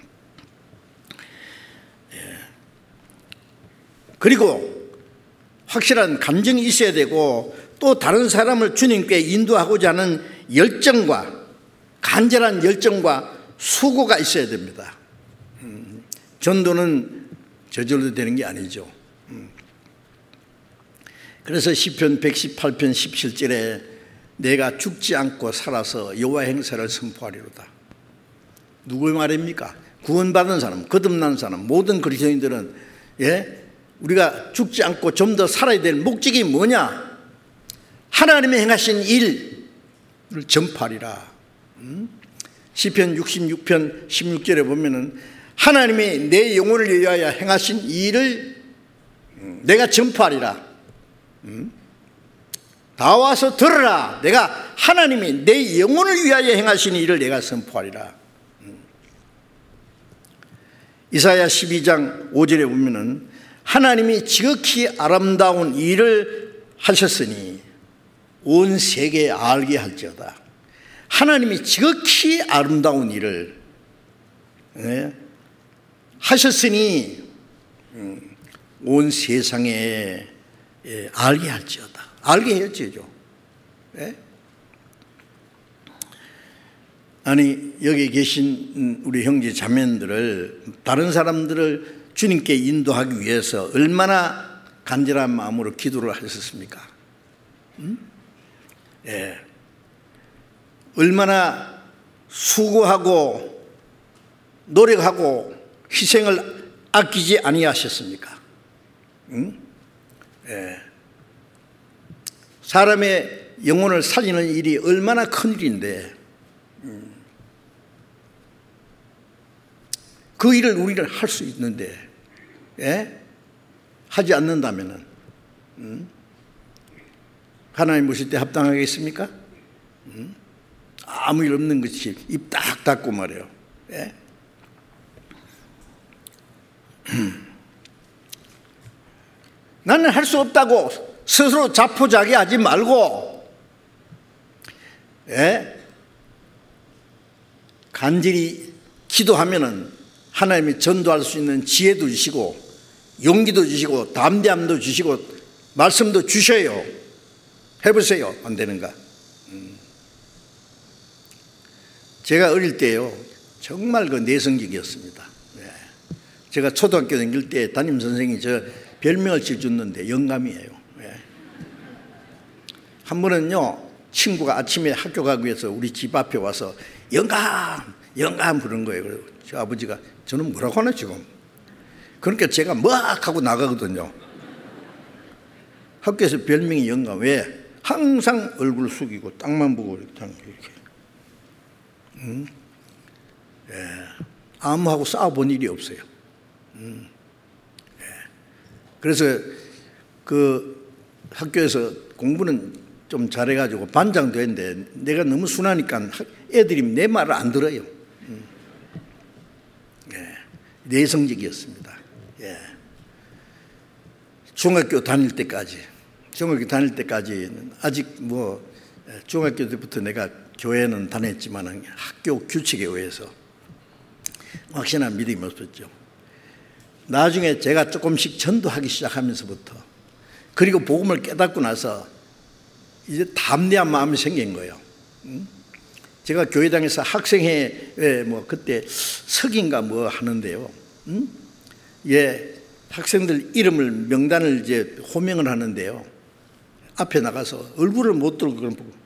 그리고 확실한 감정이 있어야 되고 또 다른 사람을 주님께 인도하고자 하는 열정과 간절한 열정과 수고가 있어야 됩니다. 음, 전도는 저절로 되는 게 아니죠. 음. 그래서 시편 백십팔 편 십칠 절에 내가 죽지 않고 살아서 여호와 행사를 선포하리로다. 누구의 말입니까? 구원받은 사람, 거듭난 사람, 모든 그리스도인들은 예? 우리가 죽지 않고 좀 더 살아야 될 목적이 뭐냐? 하나님의 행하신 일을 전파하리라. 음? 시편 육십육 편 십육 절에 보면은 하나님이 내 영혼을 위하여 행하신 일을 내가 전파하리라. 음? 다 와서 들으라. 내가 하나님이 내 영혼을 위하여 행하신 일을 내가 선포하리라. 음. 이사야 십이 장 오 절에 보면은 하나님이 지극히 아름다운 일을 하셨으니 온 세계에 알게 할지어다. 하나님이 지극히 아름다운 일을 네, 하셨으니 음, 온 세상에 예, 알게 할지어다. 알게 해야죠. 네? 아니 여기 계신 우리 형제 자매들을 다른 사람들을 주님께 인도하기 위해서 얼마나 간절한 마음으로 기도를 하셨습니까? 음? 예. 얼마나 수고하고 노력하고 희생을 아끼지 아니하셨습니까? 응? 예. 사람의 영혼을 살리는 일이 얼마나 큰 일인데 음. 그 일을 우리는 할 수 있는데 예? 하지 않는다면 음? 하나님 보실 때 합당하겠습니까? 음? 아무 일 없는 것이 입 딱 닫고 말이에요. 예? 나는 할 수 없다고 스스로 자포자기하지 말고 예? 간절히 기도하면은 하나님이 전도할 수 있는 지혜도 주시고 용기도 주시고 담대함도 주시고 말씀도 주셔요. 해보세요. 안 되는가? 음. 제가 어릴 때요 정말 그 내성적이었습니다. 예. 제가 초등학교 다닐 때 담임 선생님이 저 별명을 지어줬는데 영감이에요. 예. 한 번은요 친구가 아침에 학교 가기 위해서 우리 집 앞에 와서 영감 영감 부른 거예요. 그래서 저 아버지가 저는 뭐라고 하나 지금. 그러니까 제가 막 하고 나가거든요. 학교에서 별명이 영감. 왜? 항상 얼굴 숙이고 땅만 보고 이렇게. 음? 예. 아무하고 싸워본 일이 없어요. 음. 예. 그래서 그 학교에서 공부는 좀 잘해가지고 반장도 했는데 내가 너무 순하니까 애들이 내 말을 안 들어요. 음. 예. 내성적이었습니다. 예. 중학교 다닐 때까지 중학교 다닐 때까지는 아직 뭐 중학교 때부터 내가 교회는 다녔지만 학교 규칙에 의해서 확실한 믿음이 없었죠. 나중에 제가 조금씩 전도하기 시작하면서부터 그리고 복음을 깨닫고 나서 이제 담대한 마음이 생긴 거예요. 제가 교회당에서 학생회에 뭐 그때 석인가 뭐 하는데요. 예, 학생들 이름을 명단을 이제 호명을 하는데요. 앞에 나가서 얼굴을 못 들고 그런 보고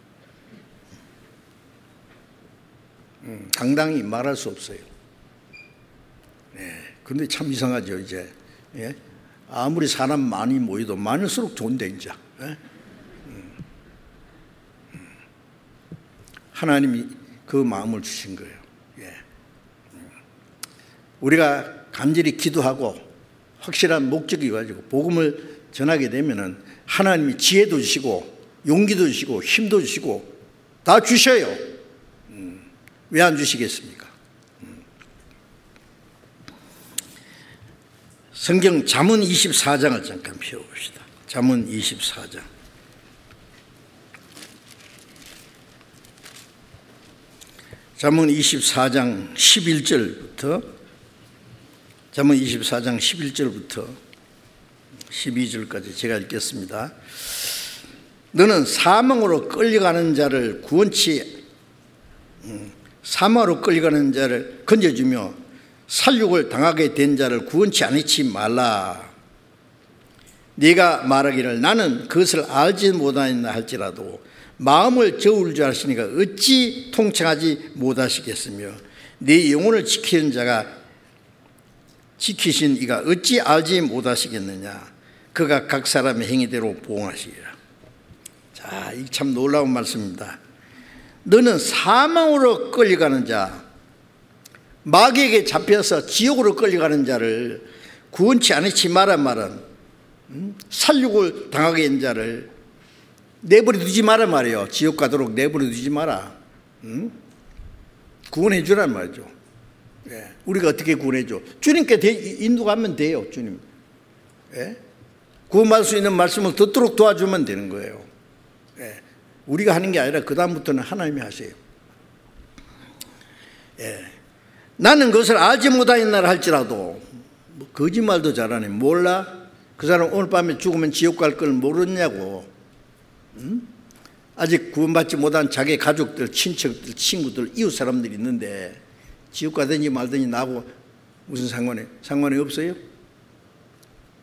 음, 당당히 말할 수 없어요. 예, 근데 참 이상하죠 이제. 예? 아무리 사람 많이 모여도 많을수록 좋은데 이제. 예? 음. 음. 하나님이 그 마음을 주신 거예요. 예. 음. 우리가 간절히 기도하고 확실한 목적이 가지고 복음을 전하게 되면은 하나님이 지혜도 주시고 용기도 주시고 힘도 주시고 다 주셔요. 음, 왜 안 주시겠습니까? 음. 성경 잠언 이십사 장을 잠깐 펴봅시다. 잠언 이십사 장. 잠언 이십사 장 십일 절부터 잠언 이십사 장 십일 절부터 십이 절까지 제가 읽겠습니다. 너는 사망으로 끌려가는 자를 구원치 음, 사망으로 끌려가는 자를 건져주며 살육을 당하게 된 자를 구원치 않지 말라. 네가 말하기를 나는 그것을 알지 못하였나 할지라도 마음을 저울 줄 아시니까 어찌 통칭하지 못하시겠으며 네 영혼을 지키는 자가 지키신 이가 어찌 알지 못하시겠느냐. 그가 각 사람의 행위대로 보응하시리라. 자, 이 참 놀라운 말씀입니다. 너는 사망으로 끌려가는 자, 마귀에게 잡혀서 지옥으로 끌려가는 자를 구원치 않지 마라 말은 음? 살육을 당하게 한 자를 내버려 두지 마라 말이에요. 지옥 가도록 내버려 두지 마라. 음? 구원해 주란 말이죠. 예. 우리가 어떻게 구원해 줘? 주님께 인도가면 돼요. 주님. 예? 구원받을 수 있는 말씀을 듣도록 도와주면 되는 거예요. 예. 우리가 하는 게 아니라 그 다음부터는 하나님이 하세요. 예. 나는 그것을 알지 못하였나라 할지라도 뭐 거짓말도 잘하네. 몰라? 그 사람 오늘 밤에 죽으면 지옥 갈 걸 모르냐고. 음? 아직 구원받지 못한 자기 가족들, 친척들, 친구들, 이웃 사람들이 있는데 지옥 가든지 말든지 나하고 무슨 상관이, 상관이 없어요?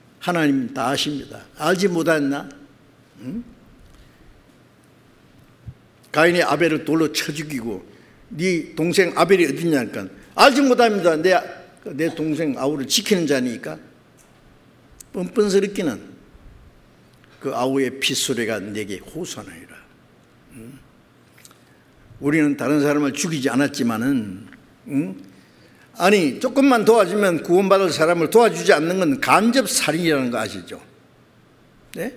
하나님 다 아십니다. 알지 못했나? 응? 가인이 아벨을 돌로 쳐 죽이고 네 동생 아벨이 어디냐니까 알지 못합니다. 내, 내 동생 아우를 지키는 자니까. 뻔뻔스럽기는 그 아우의 핏소리가 내게 호소하느니라. 응? 우리는 다른 사람을 죽이지 않았지만은 응? 아니 조금만 도와주면 구원받을 사람을 도와주지 않는 건 간접살인이라는 거 아시죠? 네?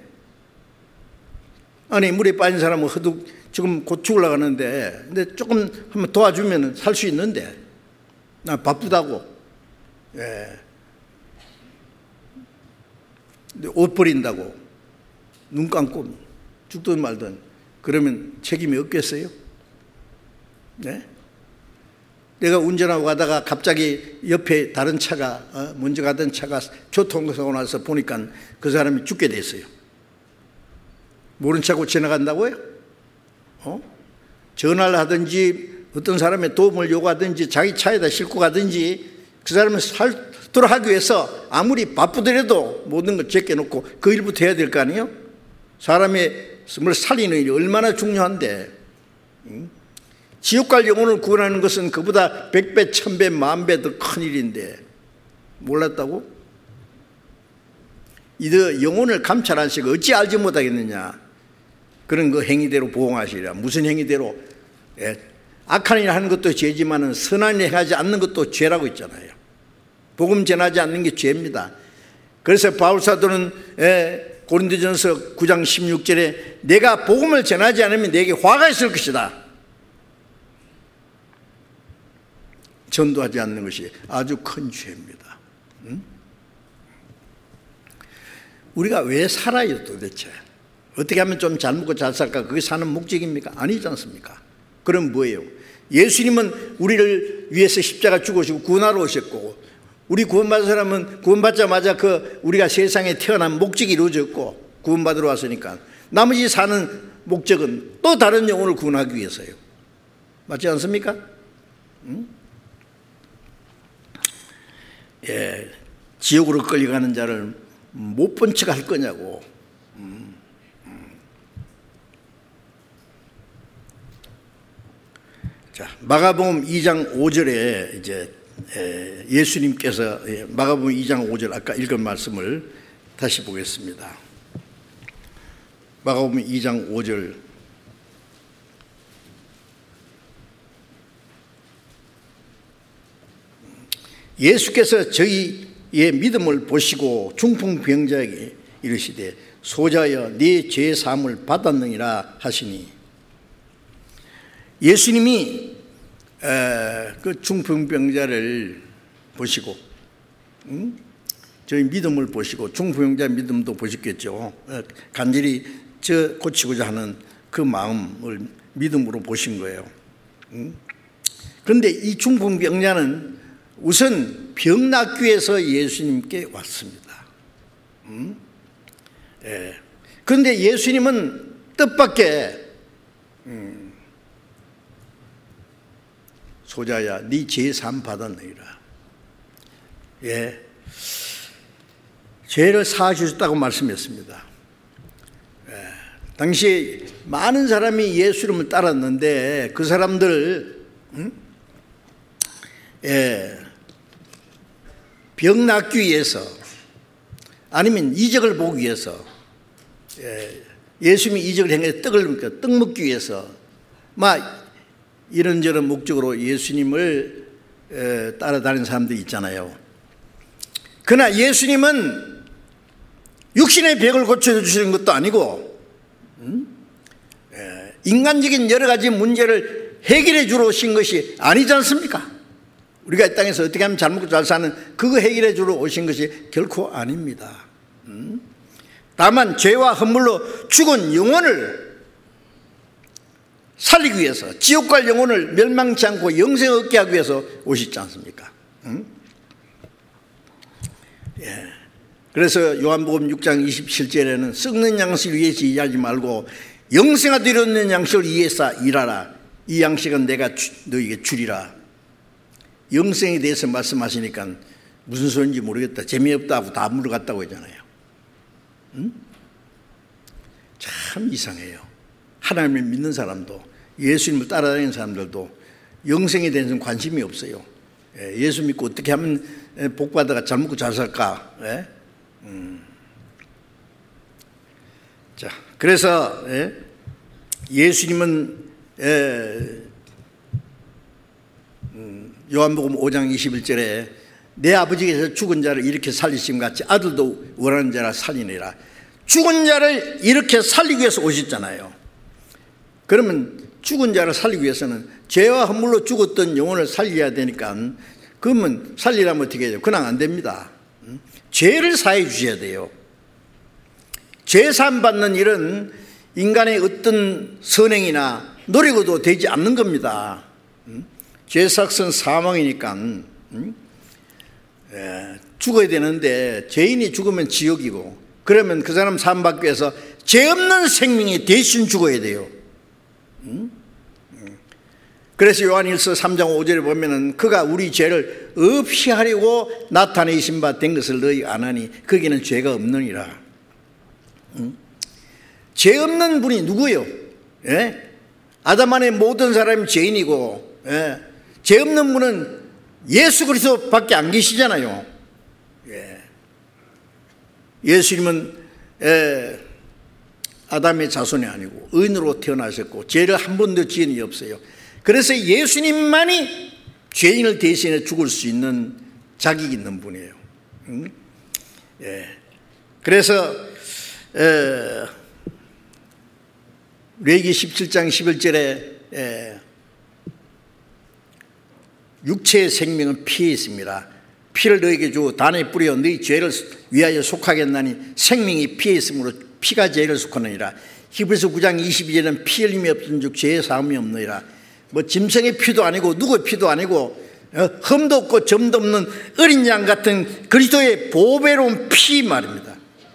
아니 물에 빠진 사람은 허둑 지금 곧 죽으려고 하는데 근데 조금 한번 도와주면 살 수 있는데 나 바쁘다고 예. 옷 버린다고 눈 감고 죽든 말든 그러면 책임이 없겠어요? 네? 내가 운전하고 가다가 갑자기 옆에 다른 차가 어, 먼저 가던 차가 교통사고 나서 보니까 그 사람이 죽게 됐어요. 모른 척하고 지나간다고요? 어? 전화를 하든지 어떤 사람의 도움을 요구하든지 자기 차에다 싣고 가든지 그 사람을 살도록 하기 위해서 아무리 바쁘더라도 모든 걸 제껴놓고 그 일부터 해야 될 거 아니에요? 사람의 몸을 살리는 일이 얼마나 중요한데 응? 지옥 갈 영혼을 구원하는 것은 그보다 백배, 천배, 만배 더 큰 일인데 몰랐다고? 이들 영혼을 감찰하시고 어찌 알지 못하겠느냐. 그런 그 행위대로 보응하시리라. 무슨 행위대로? 예. 악한 일 하는 것도 죄지만은 선한 일 행하지 않는 것도 죄라고 있잖아요. 복음 전하지 않는 게 죄입니다. 그래서 바울사도는 예, 고린도전서 구 장 십육 절에 내가 복음을 전하지 않으면 내게 화가 있을 것이다. 전도하지 않는 것이 아주 큰 죄입니다. 응? 우리가 왜 살아요 도대체? 어떻게 하면 좀 잘 먹고 잘 살까? 그게 사는 목적입니까? 아니지 않습니까? 그럼 뭐예요? 예수님은 우리를 위해서 십자가 죽으시고 구원하러 오셨고 우리 구원받은 사람은 구원받자마자 그 우리가 세상에 태어난 목적이 이루어졌고 구원받으러 왔으니까 나머지 사는 목적은 또 다른 영혼을 구원하기 위해서요. 맞지 않습니까? 응? 예, 지옥으로 끌려가는 자를 못 본 척 할 거냐고. 음, 음. 자, 마가복음 이 장 오 절에 이제 예수님께서 마가복음 이 장 오 절 아까 읽은 말씀을 다시 보겠습니다. 마가복음 이 장 오 절 예수께서 저희의 믿음을 보시고 중풍병자에게 이르시되 소자여 네 죄 사함을 받았느니라 하시니 예수님이 그 중풍병자를 보시고 응? 저희 믿음을 보시고 중풍병자 믿음도 보셨겠죠. 간절히 저 고치고자 하는 그 마음을 믿음으로 보신 거예요. 응? 그런데 이 중풍병자는 우선 병 낫기 위해서 예수님께 왔습니다. 음? 예. 그런데 예수님은 뜻밖의 음, 소자야 네 죄 사함 받았느니라. 예. 죄를 사하셨다고 말씀했습니다. 예. 당시 많은 사람이 예수 이름을 따랐는데 그 사람들 음? 예. 병 낫기 위해서 아니면 이적을 보기 위해서 예수님이 이적을 행해 떡을 떡 먹기 위해서 막 이런저런 목적으로 예수님을 따라다니는 사람들이 있잖아요. 그러나 예수님은 육신의 병을 고쳐주시는 것도 아니고 인간적인 여러 가지 문제를 해결해 주러 오신 것이 아니지 않습니까? 우리가 이 땅에서 어떻게 하면 잘 먹고 잘 사는 그거 해결해 주러 오신 것이 결코 아닙니다. 음? 다만 죄와 허물로 죽은 영혼을 살리기 위해서 지옥 갈 영혼을 멸망치 않고 영생을 얻게 하기 위해서 오시지 않습니까? 음? 예. 그래서 요한복음 육 장 이십칠 절에는 썩는 양식을 위해서 일하지 말고 영생하도록 이루는 양식을 위해서 일하라. 이 양식은 내가 주, 너에게 주리라. 영생에 대해서 말씀하시니까 무슨 소리인지 모르겠다. 재미없다고 다 물어갔다고 하잖아요. 응? 참 이상해요. 하나님을 믿는 사람도 예수님을 따라다니는 사람들도 영생에 대해서는 관심이 없어요. 예수 믿고 어떻게 하면 복받아가 잘 먹고 잘 살까? 예? 음. 자, 그래서 예? 예수님은 예, 음, 요한복음 오 장 이십일 절에 내 아버지께서 죽은 자를 이렇게 살리심 같이 아들도 원하는 자라 살리니라. 죽은 자를 이렇게 살리기 위해서 오셨잖아요. 그러면 죽은 자를 살리기 위해서는 죄와 허물로 죽었던 영혼을 살려야 되니까, 그러면 살리려면 어떻게 해야 돼요? 그냥 안 됩니다. 죄를 사해 주셔야 돼요. 죄 사함 받는 일은 인간의 어떤 선행이나 노력으로도 되지 않는 겁니다. 죄 삭은 사망이니까 죽어야 되는데, 죄인이 죽으면 지옥이고, 그러면 그 사람 사함 받기 위해서 죄 없는 생명이 대신 죽어야 돼요. 그래서 요한일서 삼 장 오 절에 보면은 그가 우리 죄를 없이 하려고 나타내신 바 된 것을 너희가 아나니 거기는 죄가 없느니라. 응? 죄 없는 분이 누구예요? 예? 아담 안에 모든 사람이 죄인이고, 예? 죄 없는 분은 예수 그리스도밖에 안 계시잖아요. 예. 예수님은 예, 아담의 자손이 아니고 의인으로 태어나셨고 죄를 한 번도 지은 일이 없어요. 그래서 예수님만이 죄인을 대신해 죽을 수 있는 자격이 있는 분이에요. 응? 예. 그래서 에, 레위기 십칠 장 십일 절에 에, 육체의 생명은 피에 있습니다. 피를 너에게 주고 단에 뿌려 너희 죄를 위하여 속하겠나니 생명이 피에 있으므로 피가 죄를 속하느니라. 히브리서 구 장 이십이 절은 피 흘림이 없은 즉 죄의 사함이 없느니라. 뭐 짐승의 피도 아니고 누구의 피도 아니고 흠도 없고 점도 없는 어린 양 같은 그리스도의 보배로운 피 말입니다.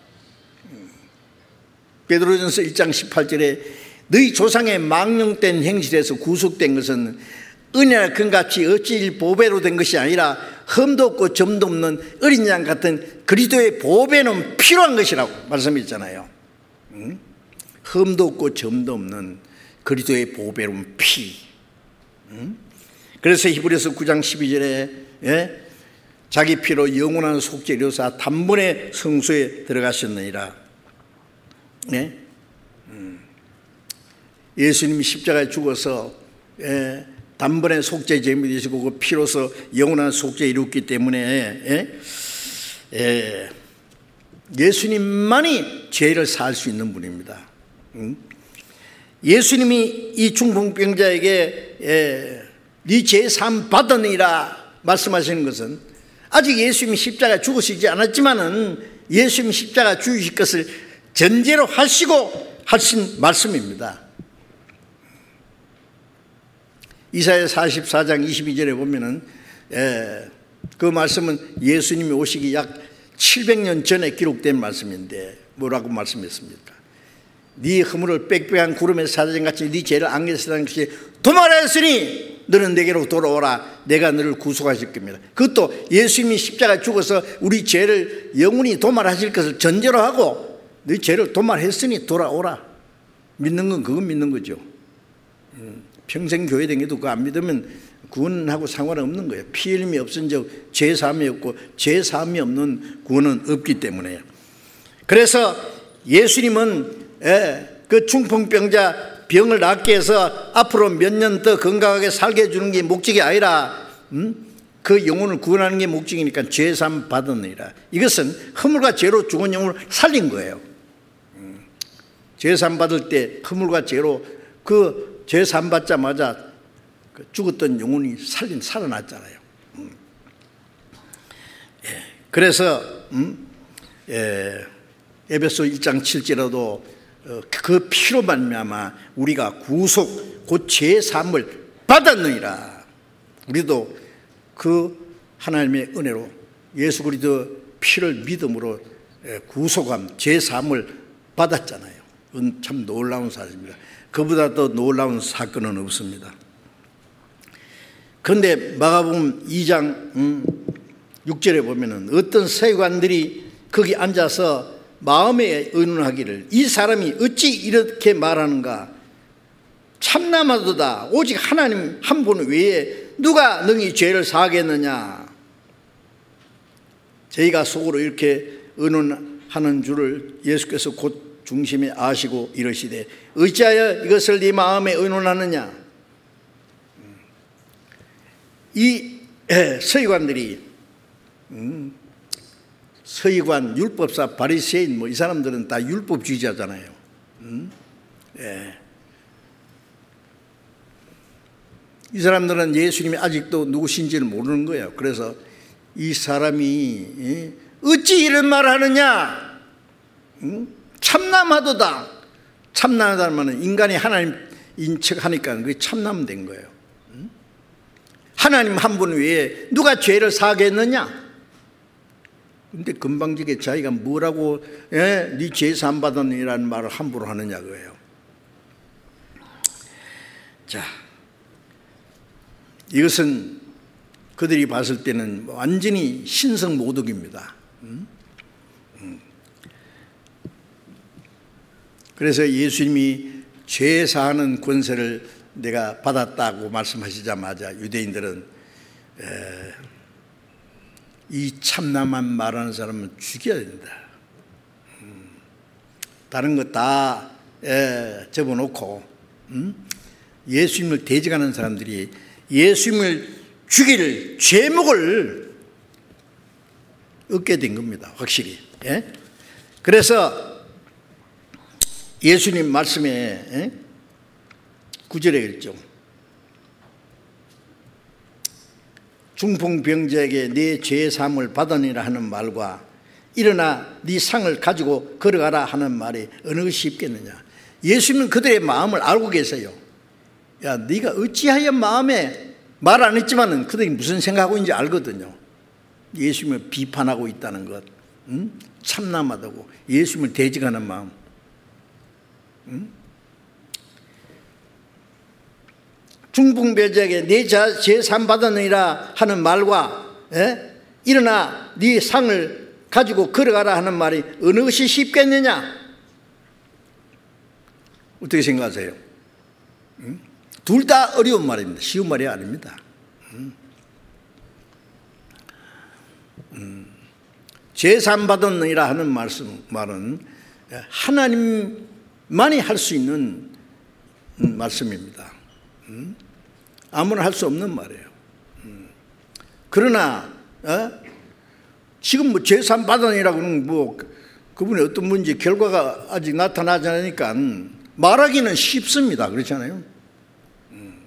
베드로전서 일 장 십팔 절에 너희 조상의 망령된 행실에서 구속된 것은 은혜나 금같이 어찌 보배로 된 것이 아니라 흠도 없고 점도 없는 어린 양 같은 그리스도의 보배는 필요한 것이라고 말씀했잖아요. 응? 흠도 없고 점도 없는 그리스도의 보배로운 피. 응? 그래서 히브리서 구 장 십이 절에 예? 자기 피로 영원한 속죄를 이루사 단번에 성소에 들어가셨느니라. 예? 음. 예수님이 십자가에 죽어서 예? 단번에 속죄 제물이 되시고 그 피로서 영원한 속죄를 이뤘기 때문에 예? 예. 예수님만이 죄를 살 수 있는 분입니다. 응? 예수님이 이 중풍병자에게 예, 네 죄 사함 받았느니라 말씀하시는 것은 아직 예수님이 십자가에 죽으시지 않았지만은 예수님이 십자가에 죽으실 것을 전제로 하시고 하신 말씀입니다. 이사야 사십사 장 이십이 절에 보면은 예, 그 말씀은 예수님이 오시기 약 칠백 년 전에 기록된 말씀인데 뭐라고 말씀했습니까? 네 허물을 빽빽한 구름의 사자같이 네 죄를 안개쓰다는 것이 도말하였으니 너는 내게로 돌아오라. 내가 너를 구속하실 겁니다. 그것도 예수님이 십자가에 죽어서 우리 죄를 영원히 도말하실 것을 전제로 하고 네 죄를 도말했으니 돌아오라. 믿는 건 그건 믿는 거죠. 평생 교회 다녀도 그거 안 믿으면 구원하고 상관없는 거예요. 피 흘림이 없은 적 죄 사함이 없고 죄 사함이 없는 구원은 없기 때문에요. 그래서 예수님은 예, 그 중풍병자 병을 낫게 해서 앞으로 몇 년 더 건강하게 살게 해주는 게 목적이 아니라 음? 그 영혼을 구원하는 게 목적이니까 죄 사함 받았느니라. 이것은 허물과 죄로 죽은 영혼을 살린 거예요. 음. 죄 사함 받을 때 허물과 죄로 그 죄 사함 받자마자 그 죽었던 영혼이 살린 살아났잖아요. 음. 예, 그래서 음? 예, 에베소 일 장 칠 절에도 어, 그 피로 말미암아 우리가 구속 곧 죄 사함을 받았느니라. 우리도 그 하나님의 은혜로 예수 그리스도 피를 믿음으로 구속함, 죄 사함을 받았잖아요. 그건 참 놀라운 사실입니다. 그보다 더 놀라운 사건은 없습니다. 그런데 마가복음 이 장 육 절에 보면은 어떤 서기관들이 거기 앉아서 마음에 의논하기를 이 사람이 어찌 이렇게 말하는가. 참남하도다. 오직 하나님 한 분 외에 누가 능히 죄를 사하겠느냐. 저희가 속으로 이렇게 의논하는 줄을 예수께서 곧 중심에 아시고 이르시되 어찌하여 이것을 네 마음에 의논하느냐. 이 서기관들이 음, 서기관, 율법사, 바리새인 뭐 이 사람들은 다 율법주의자잖아요. 음? 예. 이 사람들은 예수님이 아직도 누구신지를 모르는 거예요. 그래서 이 사람이 예? 어찌 이런 말을 하느냐. 음? 참남하도다. 참남하다는 말은 인간이 하나님인 척하니까 그게 참남된 거예요. 음? 하나님 한 분 외에 누가 죄를 사하겠느냐. 근데 금방지게 자기가 뭐라고 예? 네 죄 사함 받았느니라는 말을 함부로 하느냐 그거예요. 자, 이것은 그들이 봤을 때는 완전히 신성모독입니다. 음? 음. 그래서 예수님이 죄 사하는 권세를 내가 받았다고 말씀하시자마자 유대인들은 에, 이 참남한 말하는 사람은 죽여야 된다. 음. 다른 거 다 접어놓고 음? 예수님을 대적하는 사람들이 예수님을 죽일 죄목을 얻게 된 겁니다. 확실히. 예? 그래서 예수님 말씀에 예? 구 절에 그랬죠. 중풍병자에게 네 죄 사함을 받으니라 하는 말과 일어나 네 상을 가지고 걸어가라 하는 말이 어느 것이 쉽겠느냐. 예수님은 그들의 마음을 알고 계세요. 야, 네가 어찌하여 마음에 말 안 했지만은 그들이 무슨 생각하고 있는지 알거든요. 예수님을 비판하고 있다는 것, 음? 참남하다고 예수님을 대적하는 마음. 음? 중풍병자에게 내 죄 사함 받았느니라 하는 말과 에? 일어나 네 상을 가지고 걸어가라 하는 말이 어느 것이 쉽겠느냐? 어떻게 생각하세요? 음? 둘 다 어려운 말입니다. 쉬운 말이 아닙니다. 음. 음. 죄 사함 받았느니라 하는 말씀, 말은 하나님만이 할 수 있는 말씀입니다. 음. 아무나 할 수 없는 말이에요. 음. 그러나 어? 지금 뭐 죄 사함 받았느니라고 하는 뭐 그분이 어떤 분인지 결과가 아직 나타나지 않으니까 말하기는 쉽습니다. 그렇잖아요. 음.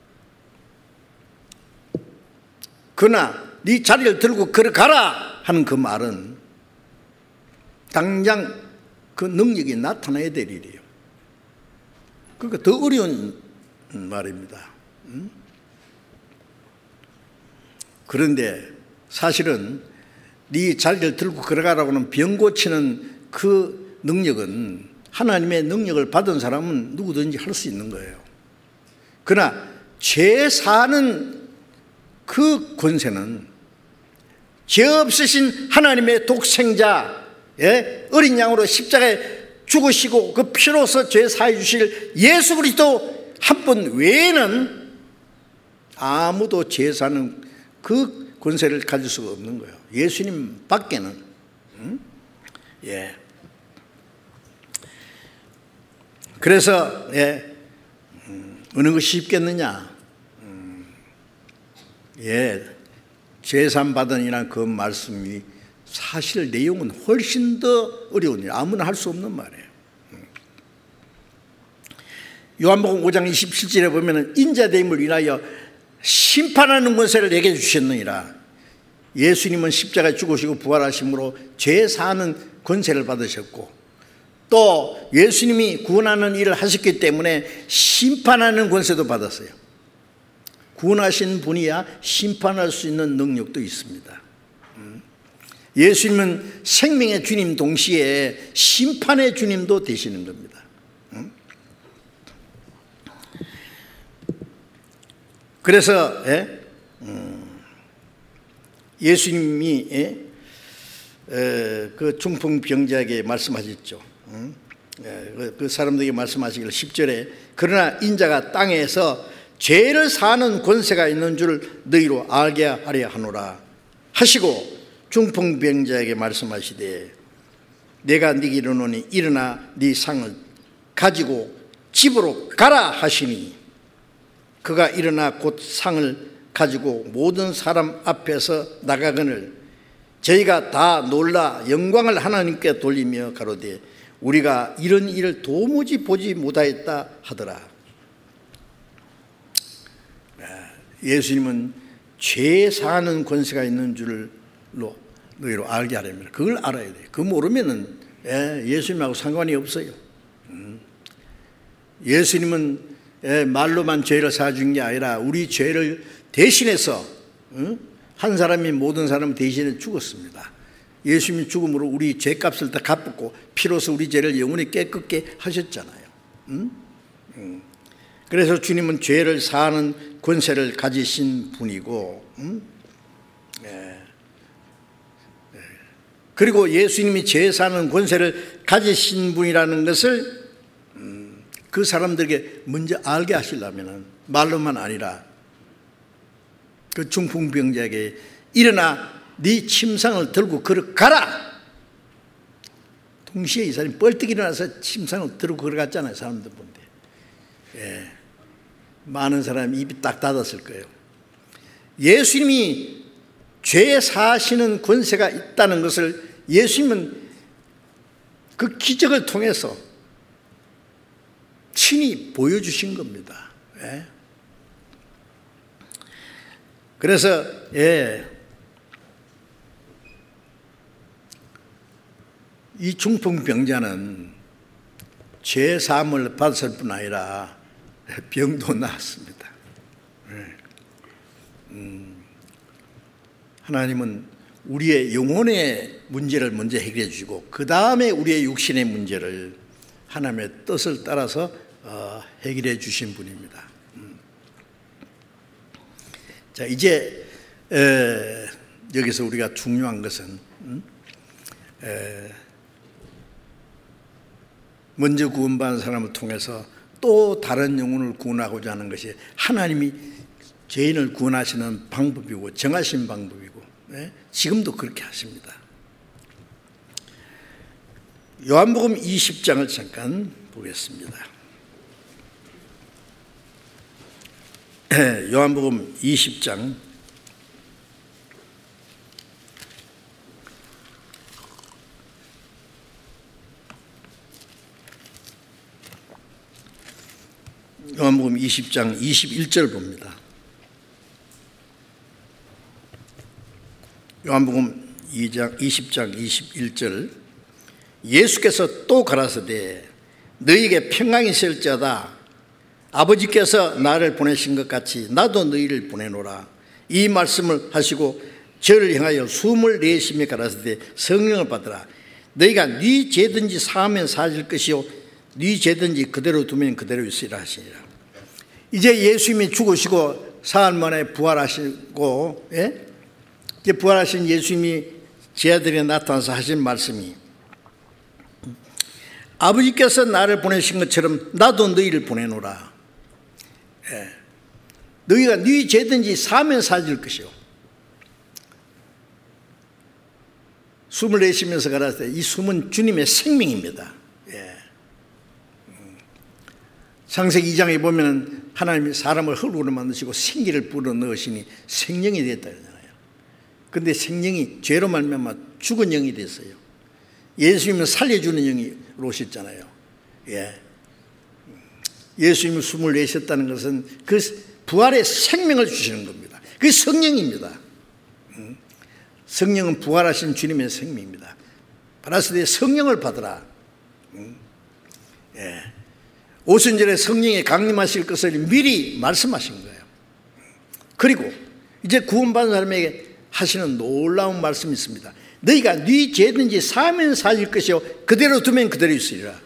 그러나 네 자리를 들고 걸어가라 하는 그 말은 당장 그 능력이 나타나야 될 일이에요. 그러니까 더 어려운 말입니다. 음? 그런데 사실은 네 자리를 들고 걸어가라고 하는 병 고치는 그 능력은 하나님의 능력을 받은 사람은 누구든지 할 수 있는 거예요. 그러나 죄 사는 그 권세는 죄 없으신 하나님의 독생자 예? 어린 양으로 십자가에 죽으시고 그 피로서 죄 사해 주실 예수 그리스도 한 분 외에는 아무도 죄 사는 그 권세를 가질 수가 없는 거예요. 예수님 밖에는. 음? 예. 그래서 예, 음, 어느 것이 쉽겠느냐? 음, 예, 죄 사함 받으니라는 그 말씀이 사실 내용은 훨씬 더 어려운 일, 아무나 할 수 없는 말이에요. 음. 요한복음 오 장 이십칠 절에 보면은 인자됨을 위하여 심판하는 권세를 내게 주셨느니라. 예수님은 십자가에 죽으시고 부활하심으로 죄 사하는 권세를 받으셨고 또 예수님이 구원하는 일을 하셨기 때문에 심판하는 권세도 받았어요. 구원하신 분이야 심판할 수 있는 능력도 있습니다. 예수님은 생명의 주님 동시에 심판의 주님도 되시는 겁니다. 그래서 예수님이 그 중풍병자에게 말씀하셨죠. 그 사람들에게 말씀하시기를 십 절에 그러나 인자가 땅에서 죄를 사는 권세가 있는 줄 너희로 알게 하려 하노라 하시고 중풍병자에게 말씀하시되 내가 네게 이르노니 일어나 네 상을 가지고 집으로 가라 하시니 그가 일어나 곧 상을 가지고 모든 사람 앞에서 나가거늘 저희가 다 놀라 영광을 하나님께 돌리며 가로되 우리가 이런 일을 도무지 보지 못하였다 하더라. 예수님은 죄 사는 권세가 있는 줄로 너희로 알게 하려면 그걸 알아야 돼요. 그거 모르면은 예수님하고 상관이 없어요. 예수님은 말로만 죄를 사준 게 아니라 우리 죄를 대신해서 한 사람이 모든 사람을 대신해 죽었습니다. 예수님이 죽음으로 우리 죄값을 다 갚았고 피로서 우리 죄를 영원히 깨끗게 하셨잖아요. 그래서 주님은 죄를 사하는 권세를 가지신 분이고 그리고 예수님이 죄 사는 권세를 가지신 분이라는 것을 그 사람들에게 먼저 알게 하시려면 말로만 아니라 그 중풍병자에게 일어나 네 침상을 들고 걸어가라. 동시에 이 사람이 뻘떡 일어나서 침상을 들고 걸어갔잖아요. 사람들 본데 예. 많은 사람이 입이 딱 닫았을 거예요. 예수님이 죄 사시는 권세가 있다는 것을 예수님은 그 기적을 통해서 친히 보여주신 겁니다. 예. 그래서 예, 이 중풍병자는 죄 사함을 받았을 뿐 아니라 병도 나았습니다. 예. 음, 하나님은 우리의 영혼의 문제를 먼저 해결해 주시고 그 다음에 우리의 육신의 문제를 하나님의 뜻을 따라서 어, 해결해 주신 분입니다. 음. 자 이제 에, 여기서 우리가 중요한 것은 음? 에, 먼저 구원받은 사람을 통해서 또 다른 영혼을 구원하고자 하는 것이 하나님이 죄인을 구원하시는 방법이고 정하신 방법이고 예? 지금도 그렇게 하십니다. 요한복음 이십 장을 잠깐 보겠습니다. 요한복음 이십 장 요한복음 이십 장 이십일 절 봅니다. 요한복음 이십 장 이십일 절 예수께서 또 가라사대 너희에게 평강이 있을지어다 아버지께서 나를 보내신 것 같이 나도 너희를 보내노라 이 말씀을 하시고 저를 향하여 숨을 내쉬며 가라사대 성령을 받으라 너희가 네 죄든지 사하면 사질 것이요 네 죄든지 그대로 두면 그대로 있으리라 하시니라. 이제 예수님이 죽으시고 사흘 만에 부활하시고 예? 이제 부활하신 예수님이 제자들에게 나타나서 하신 말씀이 아버지께서 나를 보내신 것처럼 나도 너희를 보내노라. 예. 너희가 네 죄든지 사면 사질 것이요. 숨을 내쉬면서 가라사대 이 숨은 주님의 생명입니다. 예. 창세기 이 장에 보면 하나님이 사람을 흙으로 만드시고 생기를 불어넣으시니 생명이 됐다 그러잖아요. 그런데 생명이 죄로 말미암아 죽은 영이 됐어요. 예수님은 살려주는 영으로 오셨잖아요. 예. 예수님이 숨을 내셨다는 것은 그 부활의 생명을 주시는 겁니다. 그게 성령입니다. 성령은 부활하신 주님의 생명입니다. 받았을 때 성령을 받으라. 예. 오순절에 성령이 강림하실 것을 미리 말씀하신 거예요. 그리고 이제 구원받은 사람에게 하시는 놀라운 말씀이 있습니다. 너희가 네 죄든지 사면 사질 것이요 그대로 두면 그대로 있으리라.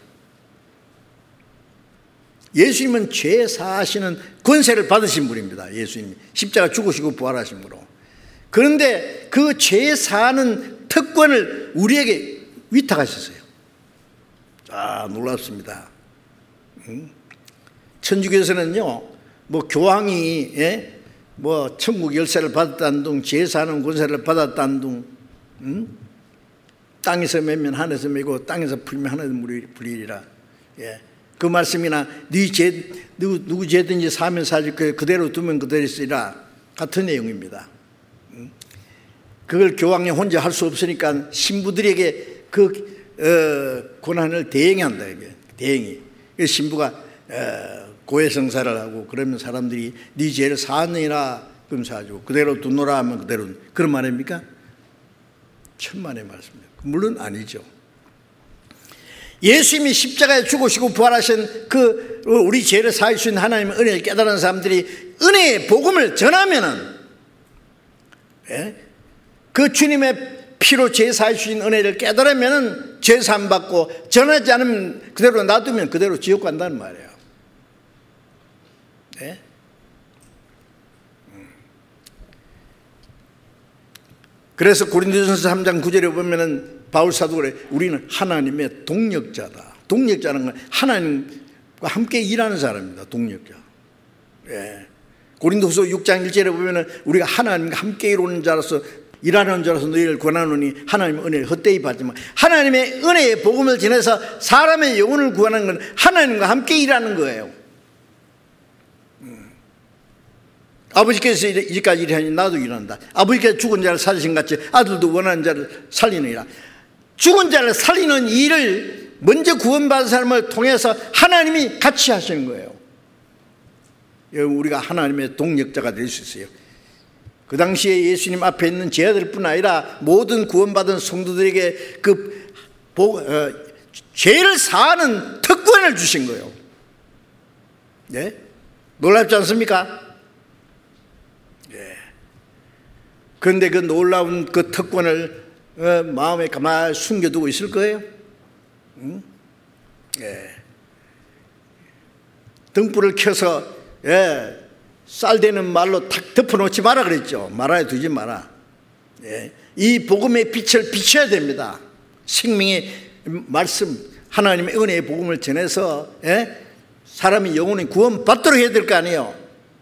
예수님은 죄 사하시는 권세를 받으신 분입니다. 예수님이 십자가 죽으시고 부활하신 분으로. 그런데 그 죄 사하는 특권을 우리에게 위탁하셨어요. 아, 놀랍습니다. 응? 천주교에서는요, 뭐 교황이 예? 뭐 천국 열쇠를 받았다는 둥, 제사하는 권세를 받았다는 둥, 응? 땅에서 매면 하늘에서 매고 땅에서 풀면 하늘에서 풀리리라. 예. 그 말씀이나 네 죄, 누구, 누구 죄든지 사면 사줄 거예요. 그대로 두면 그대로 있으리라. 같은 내용입니다. 응? 그걸 교황이 혼자 할 수 없으니까 신부들에게 그 어, 고난을 대행한다. 이게 대행이. 신부가 어, 고해성사를 하고 그러면 사람들이 네 죄를 사하느니라 그럼 사주고 그대로 두노라 하면 그대로. 그런 말입니까? 천만의 말씀입니다. 물론 아니죠. 예수님이 십자가에 죽으시고 부활하신 그 우리 죄를 사할 수 있는 하나님의 은혜를 깨달은 사람들이 은혜의 복음을 전하면은 예? 그 주님의 피로 죄 사할 수 있는 은혜를 깨달으면은 죄 사함 받고 전하지 않으면 그대로 놔두면 그대로 지옥 간다는 말이에요. 네? 그래서 고린도전서 삼 장 구 절에 보면은 바울 사도가 그래, 우리는 하나님의 동력자다. 동력자는 건 하나님과 함께 일하는 사람입니다. 동력자. 예. 고린도서 육 장 일 절에 보면은 우리가 하나님과 함께 이루는 자로서 일하는 자로서 너희를 권하노니 하나님의 은혜를 헛되이 받지만, 하나님의 은혜의 복음을 전해서 사람의 영혼을 구하는 건 하나님과 함께 일하는 거예요. 음. 아버지께서 이제까지 일하니 나도 일한다. 아버지께서 죽은 자를 살리신 같이 아들도 원하는 자를 살리느니라. 죽은 자를 살리는 일을 먼저 구원받은 사람을 통해서 하나님이 같이 하시는 거예요. 우리가 하나님의 동력자가 될 수 있어요. 그 당시에 예수님 앞에 있는 제자들뿐 아니라 모든 구원받은 성도들에게 그 복, 어, 죄를 사하는 특권을 주신 거예요. 네? 놀랍지 않습니까? 예. 그런데 그 놀라운 그 특권을 어, 마음에 가만히 숨겨두고 있을 거예요. 응? 예. 등불을 켜서 예, 쌀되는 말로 탁 덮어놓지 마라 그랬죠. 말아야 두지 마라. 예. 이 복음의 빛을 비춰야 됩니다. 생명의 말씀, 하나님의 은혜의 복음을 전해서 예? 사람이 영혼이 구원받도록 해야 될 거 아니에요.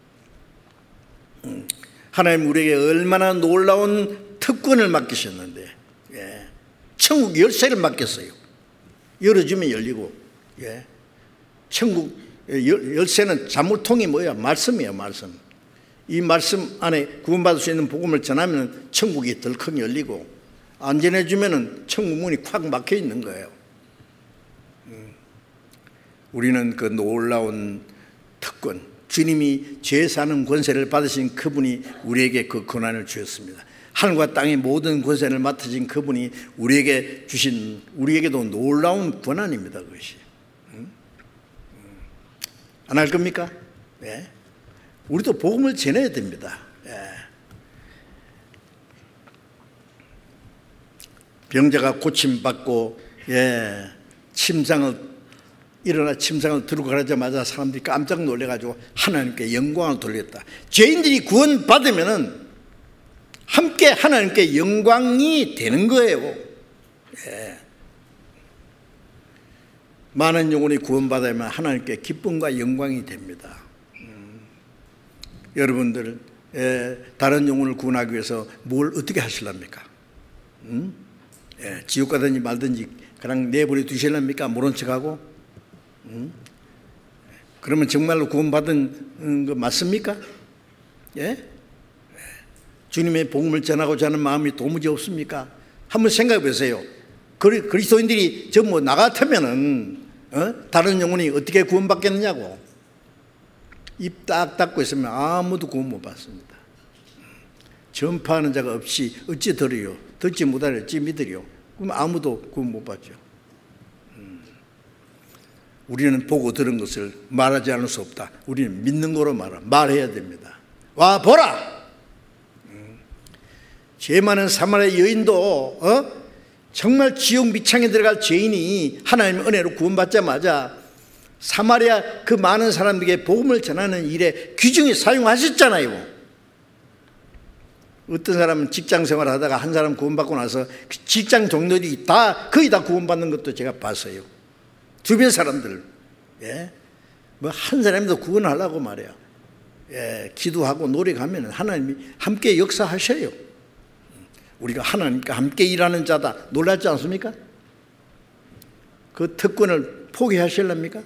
음. 하나님 우리에게 얼마나 놀라운 특권을 맡기셨는데, 예. 천국 열쇠를 맡겼어요. 열어주면 열리고, 예. 천국 열쇠는 자물통이 뭐야? 말씀이에요, 말씀. 이 말씀 안에 구원받을 수 있는 복음을 전하면 천국이 덜컥 열리고, 안 전해주면 천국 문이 콱 막혀 있는 거예요. 음. 우리는 그 놀라운 특권, 주님이 죄 사는 권세를 받으신 그분이 우리에게 그 권한을 주셨습니다. 하늘과 땅의 모든 권세를 맡으신 그분이 우리에게 주신, 우리에게도 놀라운 권한입니다, 그것이. 안 할 겁니까? 예. 우리도 복음을 전해야 됩니다. 예. 병자가 고침받고, 예, 침상을, 일어나 침상을 들고 가자마자 사람들이 깜짝 놀래가지고 하나님께 영광을 돌렸다. 죄인들이 구원받으면은 함께 하나님께 영광이 되는 거예요. 예. 많은 영혼이 구원받으면 하나님께 기쁨과 영광이 됩니다. 음. 여러분들 예, 다른 영혼을 구원하기 위해서 뭘 어떻게 하실랍니까? 음? 예, 지옥 가든지 말든지 그냥 내버려 두실랍니까? 모른 척하고? 음? 그러면 정말로 구원받은 거 맞습니까? 예? 주님의 복음을 전하고자 하는 마음이 도무지 없습니까? 한번 생각해 보세요. 그리스도인들이 전부 나 같으면은 어? 다른 영혼이 어떻게 구원받겠느냐고. 입 딱 닫고 있으면 아무도 구원 못 받습니다. 전파하는 자가 없이 어찌 들으요? 듣지 못하려 어찌 믿으려? 그럼 아무도 구원 못 받죠. 음. 우리는 보고 들은 것을 말하지 않을 수 없다. 우리는 믿는 거로 말하, 말해야 됩니다. 와 보라! 음. 죄 많은 사마리아 여인도 어? 정말 지옥 밑창에 들어갈 죄인이 하나님의 은혜로 구원받자마자 사마리아 그 많은 사람들에게 복음을 전하는 일에 귀중히 사용하셨잖아요. 어떤 사람은 직장 생활을 하다가 한 사람 구원받고 나서 직장 동료들이 다 거의 다 구원받는 것도 제가 봤어요. 주변 사람들, 예? 뭐 한 사람도 구원하려고 말이야. 예, 기도하고 노력하면 하나님이 함께 역사하셔요. 우리가 하나님과 함께 일하는 자다 놀랐지 않습니까? 그 특권을 포기하실랍니까?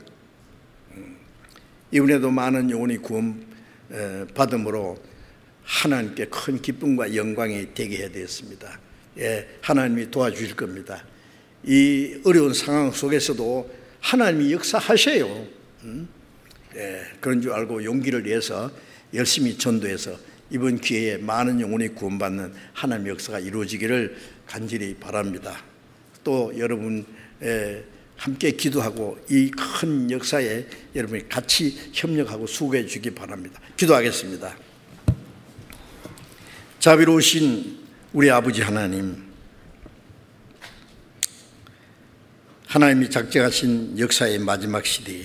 이번에도 많은 영혼이 구원 받음으로 하나님께 큰 기쁨과 영광이 되게 해야 되었습니다. 예, 하나님이 도와주실 겁니다. 이 어려운 상황 속에서도 하나님이 역사하셔요. 음? 예, 그런 줄 알고 용기를 내서 열심히 전도해서 이번 기회에 많은 영혼이 구원받는 하나님의 역사가 이루어지기를 간절히 바랍니다. 또 여러분 예, 함께 기도하고 이 큰 역사에 여러분이 같이 협력하고 수고해 주기 바랍니다. 기도하겠습니다. 자비로우신 우리 아버지 하나님, 하나님이 작정하신 역사의 마지막 시대에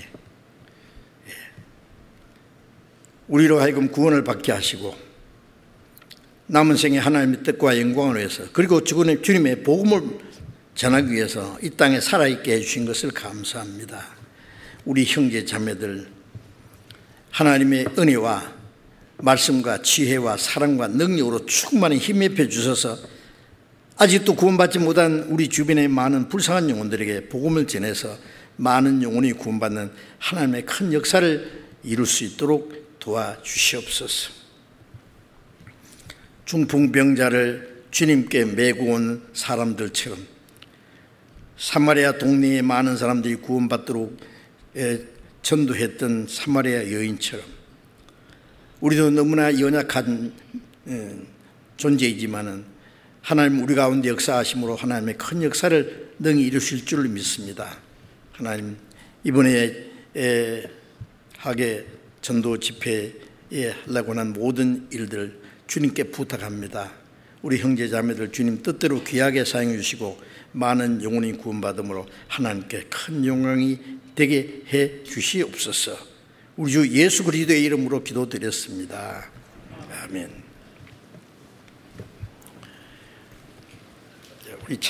우리로 하여금 구원을 받게 하시고 남은 생에 하나님의 뜻과 영광을 위해서 그리고 주님의, 주님의 복음을 전하기 위해서 이 땅에 살아있게 해주신 것을 감사합니다. 우리 형제 자매들 하나님의 은혜와 말씀과 지혜와 사랑과 능력으로 충만히 힘입혀 주셔서 아직도 구원받지 못한 우리 주변의 많은 불쌍한 영혼들에게 복음을 전해서 많은 영혼이 구원받는 하나님의 큰 역사를 이룰 수 있도록 도와주시옵소서. 중풍병자를 주님께 메고 온 사람들처럼 사마리아 동네에 많은 사람들이 구원받도록 전도했던 사마리아 여인처럼 우리도 너무나 연약한 존재이지만은 하나님 우리 가운데 역사하심으로 하나님의 큰 역사를 능히 이루실 줄 믿습니다. 하나님 이번에 하게 전도 집회에 하려고 하는 모든 일들 주님께 부탁합니다. 우리 형제 자매들 주님 뜻대로 귀하게 사용해 주시고 많은 영혼이 구원받음으로 하나님께 큰 영광이 되게 해 주시옵소서. 우리 주 예수 그리스도의 이름으로 기도드렸습니다. 아멘.